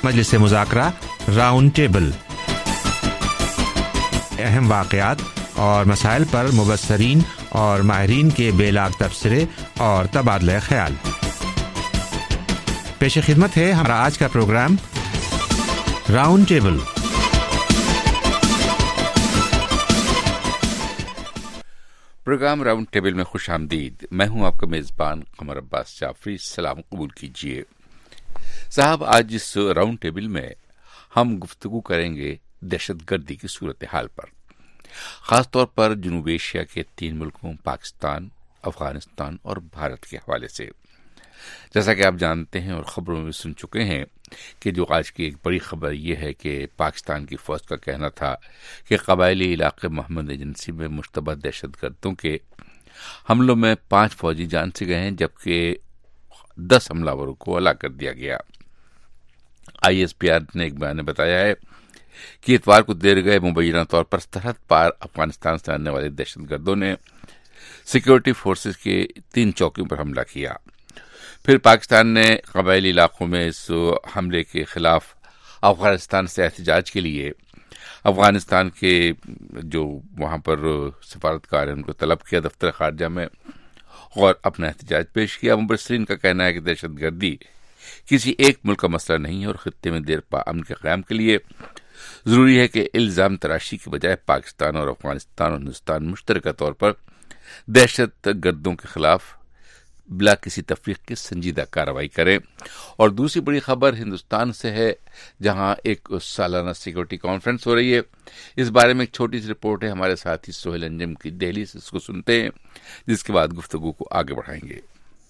मजलिस मुज़ाकरा round table, अहम वाक़यात और मसाइल पर मुबस्सरीन और माहिरीन के बेलाग तबसरे और तबादला ख्याल। पेश खिदमत है हमारा आज का program round table. Program round table में खुश आमदीद। मैं हूं आपका मेज़बान कमर अब्बास जाफरी। सलाम कबूल कीजिए साहब। आज इस राउंड टेबल में हम गुफ्तगू करेंगे दहशतगर्दी की सूरत हाल पर, खास तौर पर जनूब एशिया के 3 मुल्कों पाकिस्तान, अफगानिस्तान और भारत के हवाले से। जैसा कि आप जानते हैं और खबरों में सुन चुके हैं कि जो आज की एक बड़ी खबर यह है कि पाकिस्तान की फौज का कहना था कि कबायली इलाके मोहम्मद एजेंसी में मुश्तबह दहशतगर्दों के हमलों में 5 फौजी जान से गए हैं, जबकि 10 हमलावरों को हलाक कर दिया गया। ISPR ने एक बयान में बताया है कि इतवार को देर गए मुबैना तौर पर सरहद पार अफगानिस्तान से आने वाले दहशतगर्दों ने सिक्योरिटी फोर्सेस के 3 चौकियों पर हमला किया। फिर पाकिस्तान ने कबायली इलाकों में इस हमले के खिलाफ अफगानिस्तान से एहतजाज के लिए अफगानिस्तान के जो वहां पर सफारतकार हैं उनको तलब किया दफ्तर खारजा में और अपना एहतजाज पेश किया। मुबस्सरीन का कहना है कि दहशतगर्दी किसी एक मुल्क का मसला नहीं है और खित्ते में देरपा अमन के क़याम के लिए जरूरी है कि इल्जाम तराशी की बजाय पाकिस्तान और अफगानिस्तान और हिंदुस्तान मुश्तरका तौर पर दहशतगर्दों के खिलाफ बिला किसी तफरीक के संजीदा कार्रवाई करें। और दूसरी बड़ी खबर हिंदुस्तान से है, जहां एक सालाना सिक्योरिटी कॉन्फ्रेंस हो रही है। इस बारे में एक छोटी सी रिपोर्ट है हमारे साथी सोहेल अंजम की दिल्ली से, इसको सुनते हैं, जिसके बाद गुफ्तगू को आगे बढ़ाएंगे।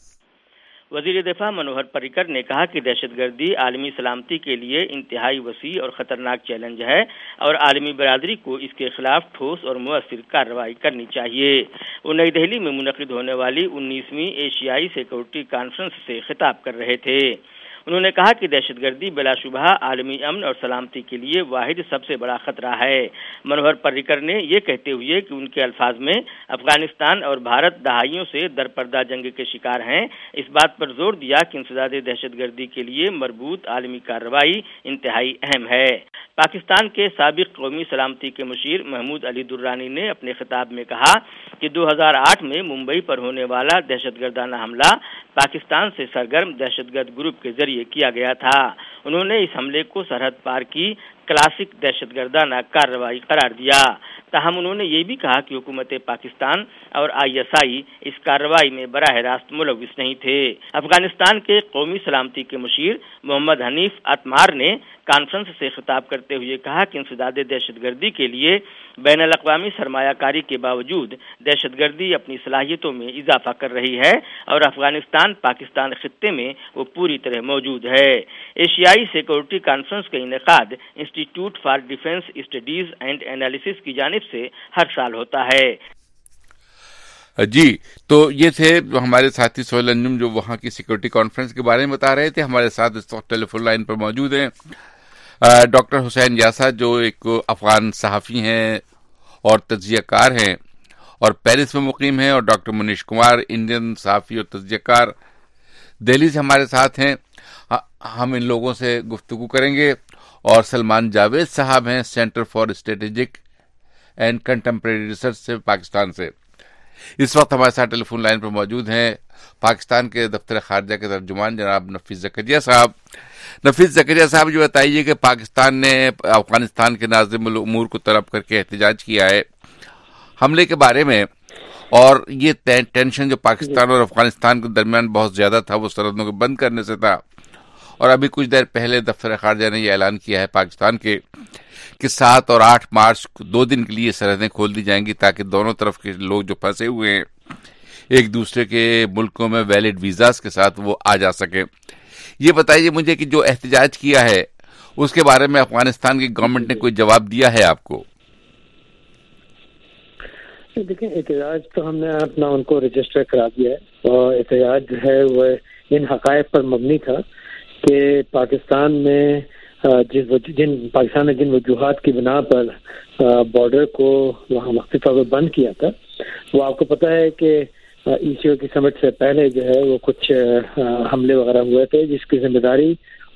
वजीर दिफा मनोहर पर्रिकर ने कहा कि दहशतगर्दी आलमी सलामती के लिए इंतहाई वसी और खतरनाक चैलेंज है और आलमी बरादरी को इसके खिलाफ ठोस और मुअस्सिर कार्रवाई करनी चाहिए। वो नई दिल्ली में मुनक़िद होने वाली 19वीं एशियाई सिक्योरिटी कॉन्फ्रेंस से खिताब कर रहे थे। उन्होंने कहा कि दहशतगर्दी बिलाशुबह आलमी अमन और सलामती के लिए वाहिद सबसे बड़ा खतरा है। मनोहर पर्रिकर ने ये कहते हुए कि उनके अल्फाज में अफगानिस्तान और भारत दहाइयों से दरपर्दा जंग के शिकार हैं, इस बात पर जोर दिया कि इंसदाद दहशतगर्दी के लिए मरबूत आलमी कार्रवाई इंतहाई अहम है। पाकिस्तान के साबिक कौमी सलामती के मुशीर महमूद अली दुर्रानी ने अपने खिताब में कहा कि 2008 में मुंबई पर होने वाला दहशतगर्दाना हमला पाकिस्तान से सरगर्म दहशतगर्द ग्रुप के जरिए किया गया था। उन्होंने इस हमले को सरहद पार की क्लासिक दहशतगर्दाना कार्रवाई करार दिया। ताहम उन्होंने ये भी कहा कि हुकूमत पाकिस्तान और ISI इस कार्रवाई में बराह रास्त मुलविस नहीं थे। अफगानिस्तान के कौमी सलामती के मुशीर मोहम्मद हनीफ अतमार ने कॉन्फ्रेंस से खिताब करते हुए कहा कि इंसदाद दहशतगर्दी के लिए बैनुल अक़वामी सरमायाकारी के बावजूद दहशतगर्दी अपनी सलाहियतों में इजाफा कर रही है और अफगानिस्तान पाकिस्तान खित्ते में वो पूरी तरह मौजूद है। एशियाई सिक्योरिटी कॉन्फ्रेंस का इनेकाद institute for defence studies and analysis की जानिब से हर साल होता है। जी, तो ये थे हमारे साथी सोहेल अंजुम जो वहाँ की सिक्योरिटी कॉन्फ्रेंस के बारे में बता रहे थे। हमारे साथ इस वक्त टेलीफोन लाइन पर मौजूद हैं डॉक्टर हुसैन यासा, जो एक अफगान सहाफ़ी हैं और तज्ज़ियाकार हैं और पेरिस में मुकीम हैं, और डॉक्टर मुनीश कुमार, इंडियन सहाफ़ी और तज्ज़ियाकार, दिल्ली से हमारे साथ हैं। हम इन लोगों से गुफ्तगू करेंगे। और सलमान जावेद साहब हैं, centre for strategic and contemporary research से, पाकिस्तान से। इस वक्त हमारे साथ टेलीफोन लाइन पर मौजूद हैं पाकिस्तान के दफ्तर खारजा के तर्जुमान जनाब नफीस ज़करिया साहब। नफीस ज़करिया साहब, जो बताइए कि पाकिस्तान ने अफगानिस्तान के नाज़िमुल उमूर को तलब करके एहतजाज किया है हमले के बारे में, और ये टेंशन जो पाकिस्तान और अफगानिस्तान के दरमियान बहुत ज्यादा था वो सरहदों को बंद करने से था। और अभी कुछ देर पहले दफ्तर खारजा ने यह ऐलान किया है पाकिस्तान के कि 7 और 8 मार्च 2 दिन के लिए सरहदें खोल दी जाएंगी, ताकि दोनों तरफ के लोग जो फंसे हुए हैं एक दूसरे के मुल्कों में वैलिड वीजास के साथ वो आ जा सके। ये बताइए मुझे कि जो एहतजाज किया है उसके बारे में अफगानिस्तान की गवर्नमेंट ने कोई जवाब दिया है आपको? देखिए, एहतजाज तो हमने अपना उनको रजिस्टर करा दिया है और एहतजाज जो है वह इन हकायक पर मबनी था कि पाकिस्तान में पाकिस्तान ने जिन वजूहात की बिना पर बॉर्डर को वहाँ वक्ती तौर पर बंद किया था, वो आपको पता है कि ECO की समिट से पहले जो है वो कुछ हमले वगैरह हुए थे, जिसकी जिम्मेदारी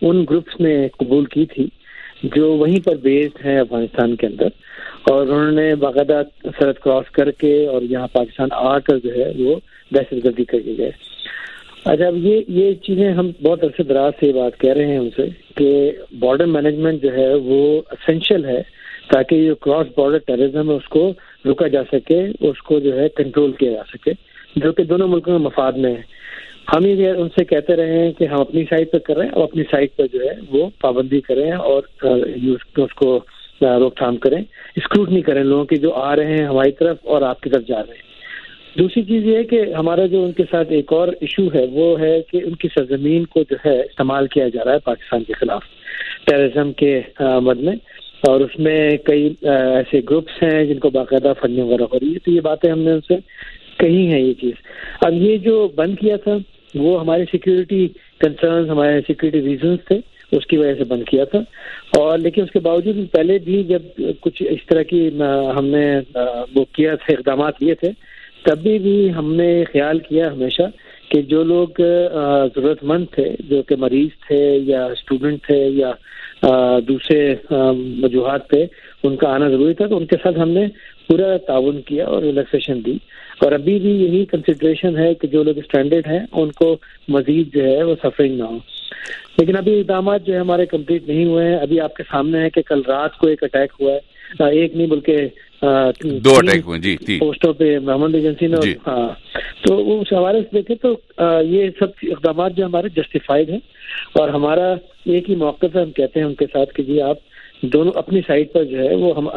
ان گروپس نے قبول کی تھی جو وہیں پر بیسڈ ہیں افغانستان کے اندر، اور انہوں نے باقاعدہ سرحد کراس کر کے اور یہاں پاکستان آ کر جو ہے وہ دہشت گردی کر کے گئے۔ اچھا، اب یہ چیزیں ہم بہت عرصے دراز سے بات کہہ رہے ہیں ان سے کہ بارڈر مینجمنٹ جو ہے وہ اسینشیل ہے تاکہ یہ کراس بارڈر ٹیررزم ہے اس کو روکا جا سکے، اس کو جو ہے کنٹرول کیا جا سکے، جو کہ دونوں ملکوں کے مفاد میں ہے۔ ہم یہ ان سے کہتے رہے ہیں کہ ہم اپنی سائڈ پہ کر رہے ہیں، اور اپنی سائڈ پہ جو ہے وہ پابندی کریں اور اس کو روک تھام کریں، اسکروٹنی کریں لوگوں کی جو آ رہے ہیں ہماری طرف اور آپ کی طرف جا رہے ہیں۔ دوسری چیز یہ ہے کہ ہمارا جو ان کے ساتھ ایک اور ایشو ہے وہ ہے کہ ان کی سرزمین کو جو ہے استعمال کیا جا رہا ہے پاکستان کے خلاف ٹیررزم کے مد میں، اور اس میں کئی ایسے گروپس ہیں جن کو باقاعدہ فنڈنگ وغیرہ ہو رہی ہے۔ تو یہ باتیں ہم نے ان سے کہی ہیں یہ چیز۔ اب یہ جو بند کیا تھا وہ ہمارے سیکیورٹی کنسرنز، ہمارے سیکیورٹی ریزنز تھے، اس کی وجہ سے بند کیا تھا، اور لیکن اس کے باوجود پہلے بھی جب کچھ اس طرح کی ہم نے وہ کیا تھے، اقدامات لیے تھے، تب بھی ہم نے خیال کیا ہمیشہ کہ جو لوگ ضرورت مند تھے، جو کہ مریض تھے یا اسٹوڈنٹ تھے یا دوسرے وجوہات پہ ان کا آنا ضروری تھا، تو ان کے ساتھ ہم نے پورا تعاون کیا اور ریلیکسیشن دی، اور ابھی بھی یہی کنسیڈریشن ہے کہ جو لوگ اسٹینڈرڈ ہیں ان کو مزید جو ہے وہ سفرنگ نہ ہو۔ لیکن ابھی اقدامات جو ہے ہمارے کمپلیٹ نہیں ہوئے ہیں۔ ابھی آپ کے سامنے ہے کہ کل رات کو ایک اٹیک ہوا ہے، ایک نہیں بلکہ 2 اٹیک ہوئے جی، پوسٹوں پہ محمد ایجنسی نے جی۔ ہاں، تو اس حوالے سے دیکھیں تو یہ سب اقدامات جو ہمارے جسٹیفائڈ ہیں، اور ہمارا ایک ہی موقف ہے، ہم کہتے ہیں ان کے ساتھ کہ جی آپ دونوں اپنی سائڈ پر جو ہے وہ ہم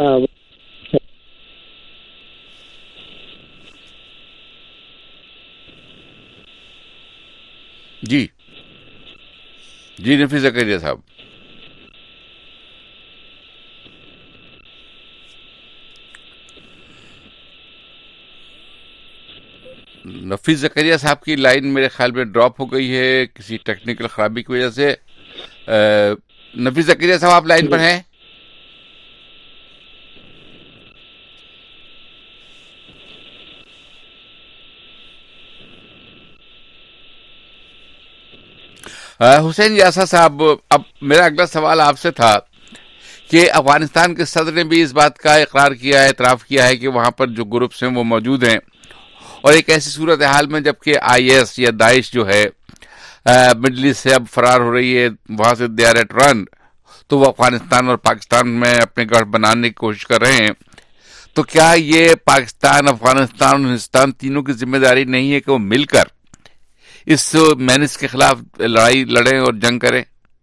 جی جی نفیس زکریا صاحب۔ نفیس زکریا صاحب کی لائن میرے خیال میں ڈراپ ہو گئی ہے کسی ٹیکنیکل خرابی کی وجہ سے۔ نفیس زکریا صاحب آپ لائن پر ہیں؟ حسین یاسر صاحب، اب میرا اگلا سوال آپ سے تھا کہ افغانستان کے صدر نے بھی اس بات کا اقرار کیا ہے، اعتراف کیا ہے کہ وہاں پر جو گروپس ہیں وہ موجود ہیں، اور ایک ایسی صورتحال میں جبکہ آئی ایس یا داعش جو ہے مڈل ایسٹ سے اب فرار ہو رہی ہے، وہاں سے دے آر ایٹ رن، تو وہ افغانستان اور پاکستان میں اپنے گڑھ بنانے کی کوشش کر رہے ہیں، تو کیا یہ پاکستان، افغانستان اور ہندوستان تینوں کی ذمہ داری نہیں ہے کہ وہ مل کر اس مینس کے خلاف لڑائی لڑیں اور جنگ کریں؟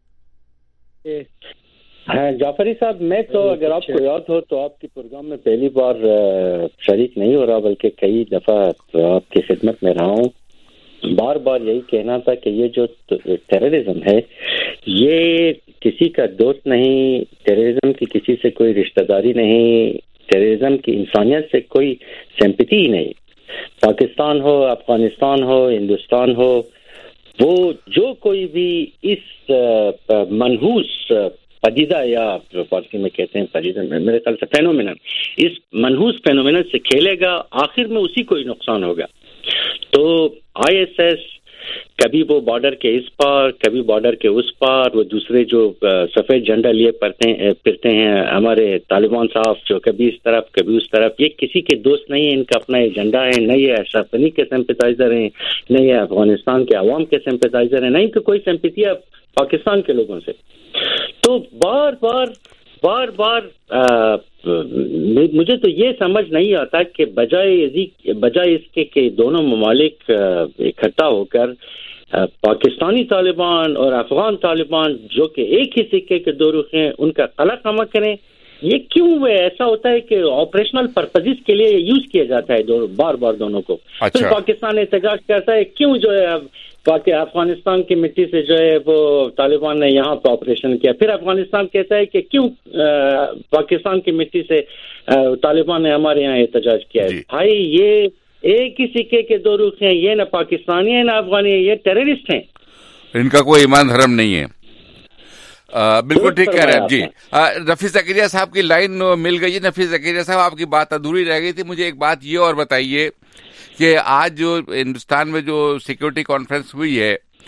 ہاں جعفری صاحب، میں تو اگر آپ کو یاد ہو تو آپ کے پروگرام میں پہلی بار شریک نہیں ہو رہا بلکہ کئی دفعہ آپ کی خدمت میں رہا ہوں۔ بار بار یہی کہنا تھا کہ یہ جو ٹیررزم ہے یہ کسی کا دوست نہیں، ٹیررزم کی کسی سے کوئی رشتہ داری نہیں، ٹیررزم کی انسانیت سے کوئی سمپتی ہی نہیں۔ پاکستان ہو، افغانستان ہو، ہندوستان ہو، وہ جو کوئی بھی اس منحوس پدیدہ یا فارسی میں کہتے ہیں پدیدہ، میرے خیال سے فینومینن، اس منحوس فینومینن سے کھیلے گا، آخر میں اسی کو ہی نقصان ہوگا۔ تو آئی ایس ایس کبھی وہ بارڈر کے اس پار، کبھی بارڈر کے اس پار، وہ دوسرے جو سفید جھنڈا لیے پھرتے ہیں ہمارے طالبان صاحب، جو کبھی اس طرف کبھی اس طرف، یہ کسی کے دوست نہیں ہے، ان کا اپنا ایجنڈا ہے، نہ یہ اشرف غنی کے سمپتائزر ہیں، نہ یہ افغانستان کے عوام کے سمپتائزر ہیں، نہ ان کو کوئی سمپتی ہے پاکستان کے لوگوں سے۔ تو بار بار مجھے تو یہ سمجھ نہیں آتا کہ بجائے اس کے کہ دونوں ممالک اکٹھا ہو کر پاکستانی طالبان اور افغان طالبان جو کہ ایک ہی سکے کے دو رخ ہیں ان کا قلع خامہ کریں، یہ کیوں ایسا ہوتا ہے کہ آپریشنل پرپزز کے لیے یوز کیا جاتا ہے بار بار دونوں کو؟ پھر پاکستان احتجاج کرتا ہے کیوں جو ہے افغانستان کی مٹی سے جو ہے وہ طالبان نے یہاں پہ آپریشن کیا، پھر افغانستان کہتا ہے کہ کیوں پاکستان کی مٹی سے طالبان نے ہمارے یہاں احتجاج کیا ہے۔ بھائی یہ ایک ہی سکے کے دو رخ ہیں، یہ نہ پاکستانی ہیں نہ افغانی ہیں، یہ ٹیررسٹ ہیں، ان کا کوئی ایمان دھرم نہیں ہے۔ بالکل ٹھیک کہہ رہے ہیں جی۔ نفیس زکریا صاحب کی لائن مل گئی ہے۔ نفیس زکریا صاحب، آپ کی بات ادھوری رہ گئی تھی، مجھے ایک بات یہ اور بتائیے کہ آج جو ہندوستان میں جو سیکورٹی کانفرنس ہوئی ہے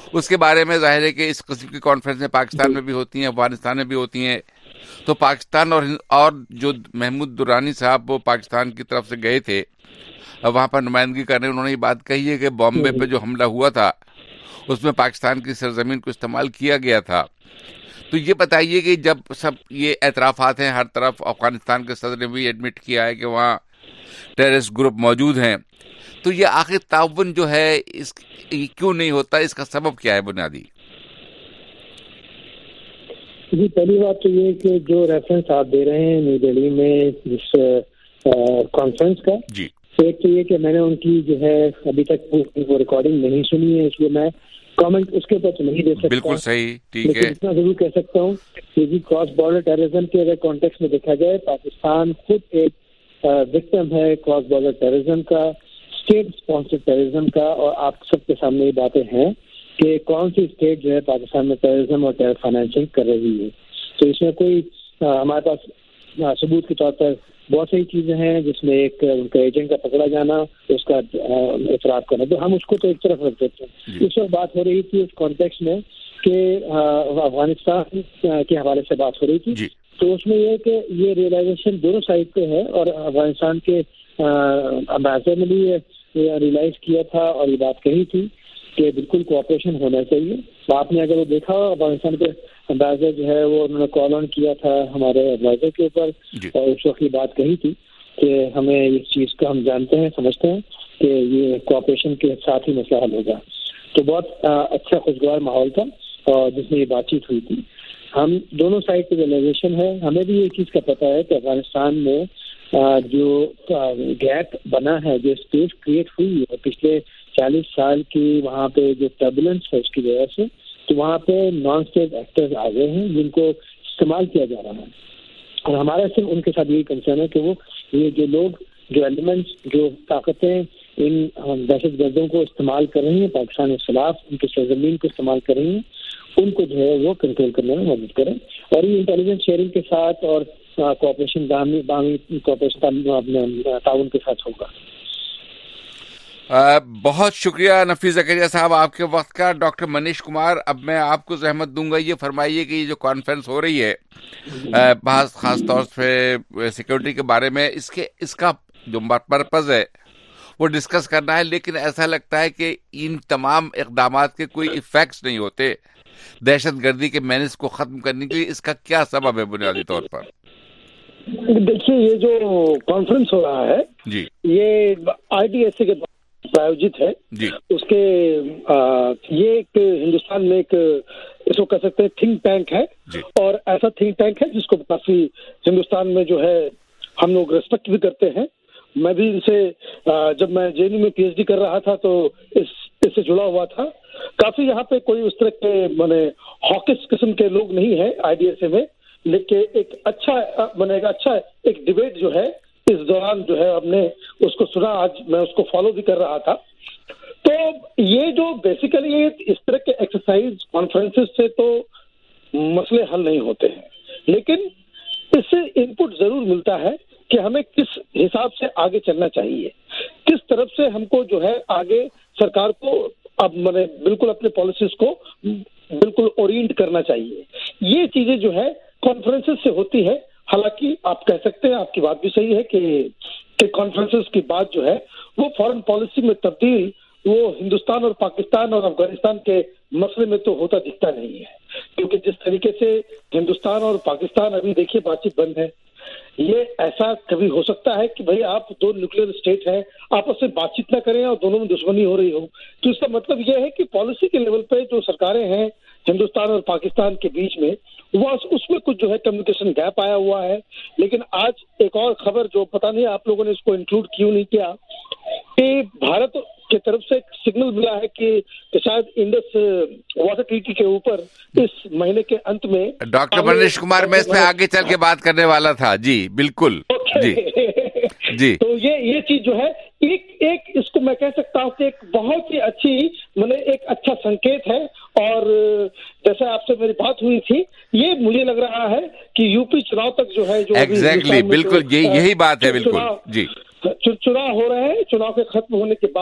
اس کے بارے میں ظاہر ہے کہ اس قسم کی کانفرنسیں پاکستان میں بھی ہوتی ہیں, افغانستان میں بھی ہوتی ہیں. تو پاکستان اور جو محمود درانی صاحب وہ پاکستان کی طرف سے گئے تھے وہاں پر نمائندگی کرنے, انہوں نے یہ بات کہی ہے کہ بامبے پہ جو حملہ ہوا تھا اس میں پاکستان کی سرزمین کو استعمال کیا گیا تھا. تو یہ بتائیے کہ جب سب یہ اعترافات ہیں ہر طرف, افغانستان کے صدر نے بھی ایڈمٹ کیا ہے کہ وہاں ٹیررسٹ گروپ موجود ہیں, تو یہ آخر تعاون جو ہے اس کیوں نہیں ہوتا, اس کا سبب کیا ہے بنیادی؟ جی, پہلی بات تو یہ کہ جو ریفرنس آپ دے رہے ہیں نیو دہلی میں جس کانفرنس کا, جی, ایک تو یہ کہ میں نے ان کی جو ہے ابھی تک وہ ریکارڈنگ نہیں سنی ہے, اس لیے میں کامنٹ اس کے اوپر تو نہیں دے سکتا. بالکل صحیح, ٹھیک ہے. لیکن اتنا ضرور کہہ سکتا ہوں کہ جی کراس بارڈر ٹیررزم کے اگر کانٹیکس میں دیکھا جائے, پاکستان خود ایک وکٹم ہے کراس بارڈر ٹیررزم کا, اسٹیٹ اسپانسرڈ ٹیررزم کا. اور آپ سب کے سامنے یہ باتیں ہیں کہ کون سی اسٹیٹ جو ہے پاکستان میں ٹیررزم اور ٹیرر فائنینسنگ کر رہی ہے. تو اس میں کوئی ہمارے پاس ثبوت کے طور پر بہت ساری چیزیں ہیں, جس میں ایک ان کا ایجنٹ کا پکڑا جانا, اس کا اعتراف کرنا, تو ہم اس کو تو ایک طرف رکھ دیتے ہیں. اس وقت بات ہو رہی تھی اس کانٹیکس میں کہ افغانستان کے حوالے سے بات ہو رہی تھی, تو اس میں یہ کہ یہ ریئلائزیشن دونوں سائڈ پہ ہے, اور افغانستان کے امبیسڈر نے بھی یہ ریئلائز کیا تھا اور یہ بات کہی تھی کہ بالکل کوآپریشن ہونا چاہیے. آپ نے اگر وہ دیکھا افغانستان کے امبیسڈر جو ہے وہ انہوں نے کال آن کیا تھا ہمارے ایڈوائزر کے اوپر, اور اس وقت یہ بات کہی تھی کہ ہمیں اس چیز کا ہم جانتے ہیں, سمجھتے ہیں کہ یہ کوآپریشن کے ساتھ ہی مسئلہ حل ہوگا. تو بہت اچھا خوشگوار ماحول تھا اور جس میں یہ بات چیت ہوئی تھی. ہم دونوں سائڈ کی ریئلائزیشن ہے, ہمیں بھی یہ چیز کا پتہ ہے کہ افغانستان میں جو گیپ بنا ہے, جو اسپیس کریٹ ہوئی ہے پچھلے 40 سال کی, وہاں پہ جو ٹربولنس ہے اس کی وجہ سے, تو وہاں پہ نان اسٹیٹ ایکٹرز آ گئے ہیں جن کو استعمال کیا جا رہا ہے. اور ہمارا صرف ان کے ساتھ یہی کنسرن ہے کہ وہ یہ جو لوگ, جو ایلیمنٹس, جو طاقتیں ان دہشت گردوں کو استعمال کر رہی ہیں پاکستان کے خلاف, ان کی سرزمین کو استعمال کر رہی ہیں, ان کو جو ہے وہ کنٹرول کرنے میں مدد کریں. اور یہ انٹیلیجنس شیئرنگ کے ساتھ اور کوآپریشن باہمی کوآپریشن تعاون کے ساتھ ہوگا. بہت شکریہ نفیس زکریا صاحب آپ کے وقت کا. ڈاکٹر منیش کمار, اب میں آپ کو زحمت دوں گا, یہ فرمائیے کہ یہ جو کانفرنس ہو رہی ہے بحث خاص طور سے سیکورٹی کے بارے میں, اس کا جو پرپز ہے وہ ڈسکس کرنا ہے, لیکن ایسا لگتا ہے کہ ان تمام اقدامات کے کوئی ایفیکٹس نہیں ہوتے دہشت گردی کے مینس کو ختم کرنے کے لیے. اس کا کیا سبب ہے بنیادی طور پر؟ دیکھیے, یہ جو کانفرنس ہو رہا ہے جی, یہ IDSA کے پرایوجت ہے. جی, اس کے یہ ایک ہندوستان میں ایک اس کو کہہ سکتے ہیں تھنک ٹینک ہے, جی, اور ایسا تھنک ٹینک ہے جس کو کافی ہندوستان میں جو ہے ہم لوگ ریسپیکٹ بھی کرتے ہیں. میں بھی ان سے جب میں JNU میں PhD کر رہا تھا تو اس سے جڑا ہوا تھا. کافی یہاں پہ کوئی اس طرح کے ہاکس قسم کے لوگ نہیں ہیں IDSA میں, لیکن ایک اچھا ایک ڈبیٹ جو ہے اس دوران جو ہے ہم نے اس کو سنا, آج میں اس کو فالو بھی کر رہا تھا. تو یہ جو بیسیکلی اس طرح کے ایکسرسائز کانفرنسز سے تو مسئلے حل نہیں ہوتے ہیں, لیکن اس سے انپٹ ضرور ملتا ہے کہ ہمیں کس حساب سے آگے چلنا چاہیے, کس طرف سے ہم کو جو ہے آگے سرکار کو اب بالکل اپنے پالیسیز کو بالکل اورینٹ کرنا چاہیے. یہ چیزیں جو ہے کانفرنسز سے ہوتی ہے. حالانکہ آپ کہہ سکتے ہیں, آپ کی بات بھی صحیح ہے کہ کانفرنسز کی بات جو ہے وہ فارن پالیسی میں تبدیل وہ ہندوستان اور پاکستان اور افغانستان کے مسئلے میں تو ہوتا دکھتا نہیں ہے, کیونکہ جس طریقے سے ہندوستان اور پاکستان ابھی دیکھیے بات چیت بند ہے. یہ ایسا کبھی ہو سکتا ہے کہ بھئی آپ دو نیوکلیئر اسٹیٹ ہیں, آپس میں بات چیت نہ کریں اور دونوں میں دشمنی ہو رہی ہو, تو اس کا مطلب یہ ہے کہ پالیسی کے لیول پہ جو سرکاریں ہیں ہندوستان اور پاکستان کے بیچ میں وہ اس میں کچھ جو ہے کمیونیکیشن گیپ آیا ہوا ہے. لیکن آج ایک اور خبر جو پتہ نہیں آپ لوگوں نے اس کو انکلوڈ کیوں نہیں کیا, کہ بھارت کی طرف سے ایک سگنل ملا ہے کہ شاید انڈس واٹر ٹریٹی کے اوپر اس مہینے کے انت میں. ڈاکٹر منیش کمار, میں اس پہ آگے چل کے بات کرنے والا تھا. جی بالکل, جی جی. تو یہ چیز جو ہے ایک اس کو میں کہہ سکتا ہوں کہ ایک بہت ہی اچھی ایک اچھا سنکیت ہے. اور جیسے آپ سے میری بات ہوئی تھی, یہ مجھے لگ رہا ہے کہ UP چناؤ تک جو ہے جو ایگزیکٹلی بالکل یہی بات ہے. بالکل جی, چناؤ ہو رہے ہیں, چناؤ کے ختم ہونے کے بعد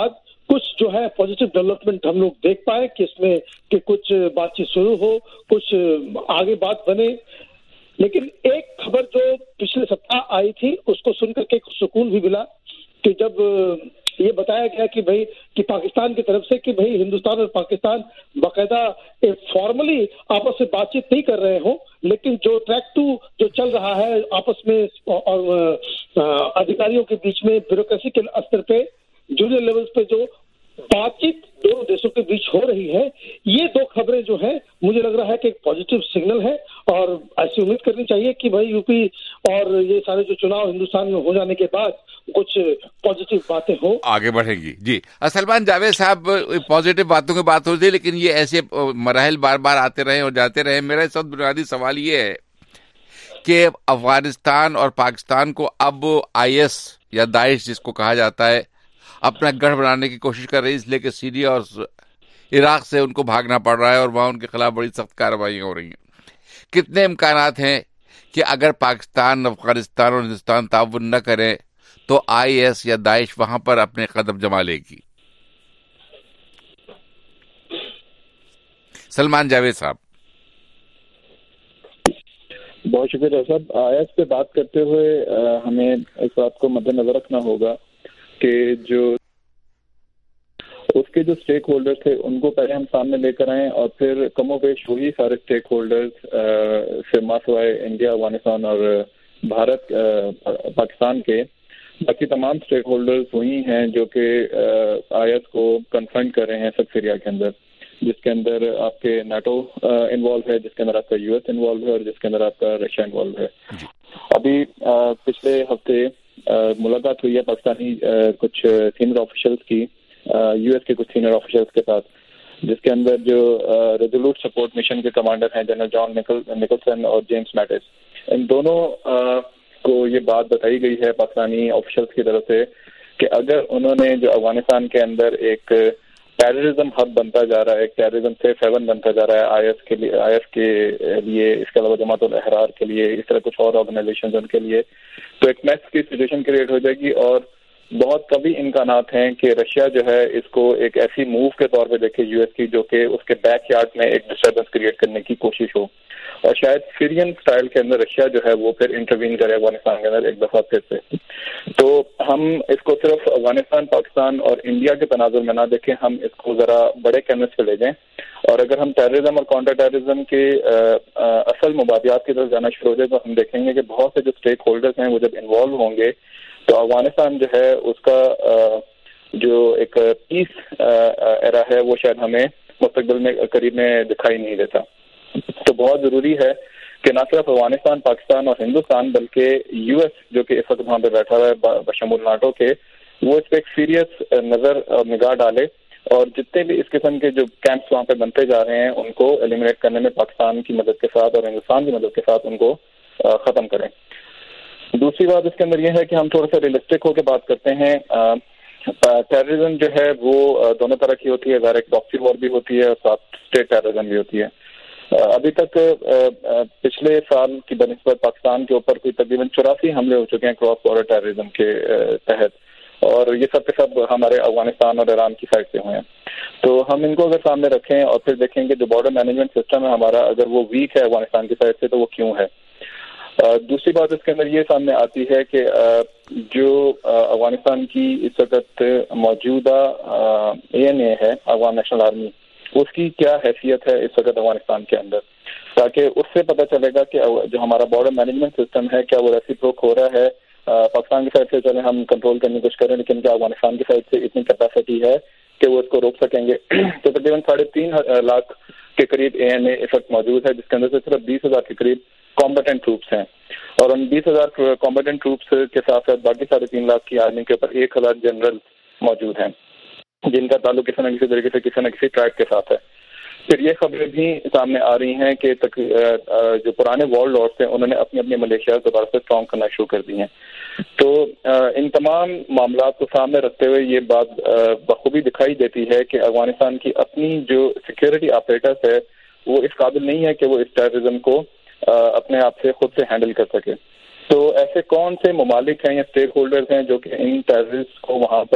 कुछ जो है पॉजिटिव डेवलपमेंट हम लोग देख पाए कि इसमें कि कुछ बातचीत शुरू हो, कुछ आगे बात बने। लेकिन एक खबर जो पिछले सप्ताह आई थी उसको सुनकर के सुकून भी मिला कि जब ये बताया गया कि भाई कि पाकिस्तान की तरफ से कि भाई हिंदुस्तान और पाकिस्तान बाकायदा फॉर्मली आपस में बातचीत नहीं कर रहे हो, लेकिन जो ट्रैक 2 जो चल रहा है आपस में और अधिकारियों के बीच में ब्यूरोक्रेसी के स्तर पे जूनियर लेवल्स पे जो बातचीत दोनों देशों के बीच हो रही है, ये दो खबरें जो है मुझे लग रहा है कि एक पॉजिटिव सिग्नल है और ऐसी उम्मीद करनी चाहिए कि भाई यूपी और ये सारे जो चुनाव हिंदुस्तान में हो जाने के बाद कुछ पॉजिटिव बातें हो, आगे बढ़ेंगी। जी सलमान जावेद साहब, पॉजिटिव बातों की बात होती है, लेकिन ये ऐसे मराहल बार बार आते रहे और जाते रहे। मेरा सब बुनियादी सवाल ये है कि अफगानिस्तान और पाकिस्तान को अब IS या दाइश जिसको कहा जाता है अपना गढ़ बनाने की कोशिश कर रही है, इसलिए कि सीरिया और इराक से उनको भागना पड़ रहा है और वहां उनके खिलाफ बड़ी सख्त कार्रवाई हो रही हैं। कितने इम्कानात हैं कि अगर पाकिस्तान, अफगानिस्तान और हिंदुस्तान ताउन न करें तो IS या दाइश वहां पर अपने कदम जमा लेगी? सलमान जावेद साहब। बहुत शुक्रिया साहब। IS पे बात करते हुए हमें इस बात को मद्देनजर रखना होगा कि जो उसके जो स्टेक होल्डर्स थे उनको पहले हम सामने लेकर आए और फिर कमोबेश वही सारे स्टेक होल्डर्स से मासवाए इंडिया, अफगानिस्तान और भारत, पाकिस्तान के बाकी तमाम स्टेक होल्डर्स वही हैं जो कि IS को कन्फ्रंट कर रहे हैं सब सीरिया के अंदर, जिसके अंदर आपके नाटो इन्वॉल्व है, जिसके अंदर आपका US इन्वॉल्व है और जिसके अंदर आपका रशिया इन्वॉल्व है। अभी पिछले हफ्ते मुलाकात हुई है पाकिस्तानी कुछ सीनियर ऑफिशियल्स की US के कुछ सीनियर ऑफिशियल्स के साथ, जिसके अंदर जो रेजोल्यूट सपोर्ट मिशन के कमांडर हैं जनरल जॉन निकलसन और जेम्स मैटिस, इन दोनों को ये बात बताई गई है पाकिस्तानी ऑफिशियल्स की तरफ से कि अगर उन्होंने जो अफगानिस्तान के अंदर एक टेररिज्म हब बनता जा रहा है, एक टेररिज्म सेफ हेवन बनता जा रहा है IS के लिए, इसके अलावा जमात उल अहरार के लिए, इस तरह कुछ और ऑर्गेनाइजेशन उनके लिए, तो एक मैस की सिचुएशन क्रिएट हो जाएगी और बहुत कभी इम्कानात हैं कि रशिया जो है इसको एक ऐसी मूव के तौर पे देखे US की जो कि उसके बैकयार्ड में एक डिस्टर्बेंस क्रिएट करने की कोशिश हो और शायद सीरियन स्टाइल के अंदर रशिया जो है वो फिर इंटरवीन करे अफगानिस्तान के अंदर एक दफा फिर से। तो हम इसको सिर्फ अफगानिस्तान, पाकिस्तान और इंडिया के तनाजुर में ना देखें, हम इसको जरा बड़े कैनवस पे ले जाएं और अगर हम टेररिज्म और काउंटर टेररिज्म के असल मुबादियात की तरफ जाना शुरू हो जाए तो हम देखेंगे कि बहुत से जो स्टेक होल्डर्स हैं वो जब इन्वॉल्व होंगे तो अफगानिस्तान जो है उसका जो एक पीस एरा है वो शायद हमें मुस्तकबिल में करीब में दिखाई नहीं देता। तो बहुत जरूरी है कि न सिर्फ अफगानिस्तान, पाकिस्तान और हिंदुस्तान बल्कि US जो कि इस वक्त वहाँ पे बैठा हुआ है बशमूल नाटो के, वो इस पर एक सीरियस नजर और निगाह डाले और जितने भी इस किस्म के जो कैंप्स वहाँ पे बनते जा रहे हैं उनको एलिमिनेट करने में पाकिस्तान की मदद के साथ और हिंदुस्तान की मदद के साथ उनको खत्म करें। दूसरी बात इसके अंदर यह है कि हम थोड़ा सा रियलिस्टिक होकर बात करते हैं। टेररिज्म जो है वो दोनों तरह की होती है, ज़ाहिर एक प्रॉक्सी वॉर भी होती है और साथ स्टेट टेररिज्म भी होती है। अभी तक पिछले साल की बनिस्बत पाकिस्तान के ऊपर कोई तकरीबन 84 हमले हो चुके हैं क्रॉस बॉर्डर टेररिज्म के तहत और ये सब के सब हमारे अफगानिस्तान और ईरान की साइड से हुए हैं। तो हम इनको अगर सामने रखें और फिर देखेंगे जो बॉर्डर मैनेजमेंट सिस्टम है हमारा, अगर वो वीक है अफगानिस्तान की साइड से तो वो क्यों है। दूसरी बात इसके अंदर ये सामने आती है कि जो अफगानिस्तान की इस वक्त मौजूदा ANA है, अफगान नेशनल आर्मी, उसकी क्या हैसियत है इस वक्त अफगानिस्तान के अंदर, ताकि उससे पता चलेगा कि जो हमारा बॉर्डर मैनेजमेंट सिस्टम है क्या वो रेसिप्रोक हो रहा है। पाकिस्तान की साइड से चले हम कंट्रोल करने की कोशिश करें, लेकिन क्या अफगानिस्तान की साइड से इतनी कैपेसिटी है कि वो इसको रोक सकेंगे। तो तकरीबन 3.5 लाख के करीब ANA इस वक्त मौजूद है, जिसके अंदर से सिर्फ 20,000 के करीब कॉम्बेटेंट ट्रूप्स हैं और उन 20,000 कॉम्बेटेंट ट्रूप्स के साथ साथ बाकी 3.5 लाख की आर्मी के ऊपर 1,000 जनरल मौजूद हैं जिनका ताल्लुक किसी न किसी तरीके से किसी न किसी ट्रैक के साथ है। फिर ये खबरें भी सामने आ रही हैं कि जो पुराने वॉर लॉर्ड्स थे उन्होंने अपनी अपनी मलेशिया दोबारा से स्ट्रॉन्ग करना शुरू कर दी हैं। तो इन तमाम मामला को सामने रखते हुए ये बात बखूबी दिखाई देती है कि अफगानिस्तान की अपनी जो सिक्योरिटी ऑपरेटर्स है वो इस काबिल नहीं है कि वो इस टेररिज्म को अपने आप से खुद से हैंडल कर सके। तो ऐसे कौन से ममालिक हैं या स्टेक होल्डर्स हैं जो कि इन टेररिस्ट को वहाँ पर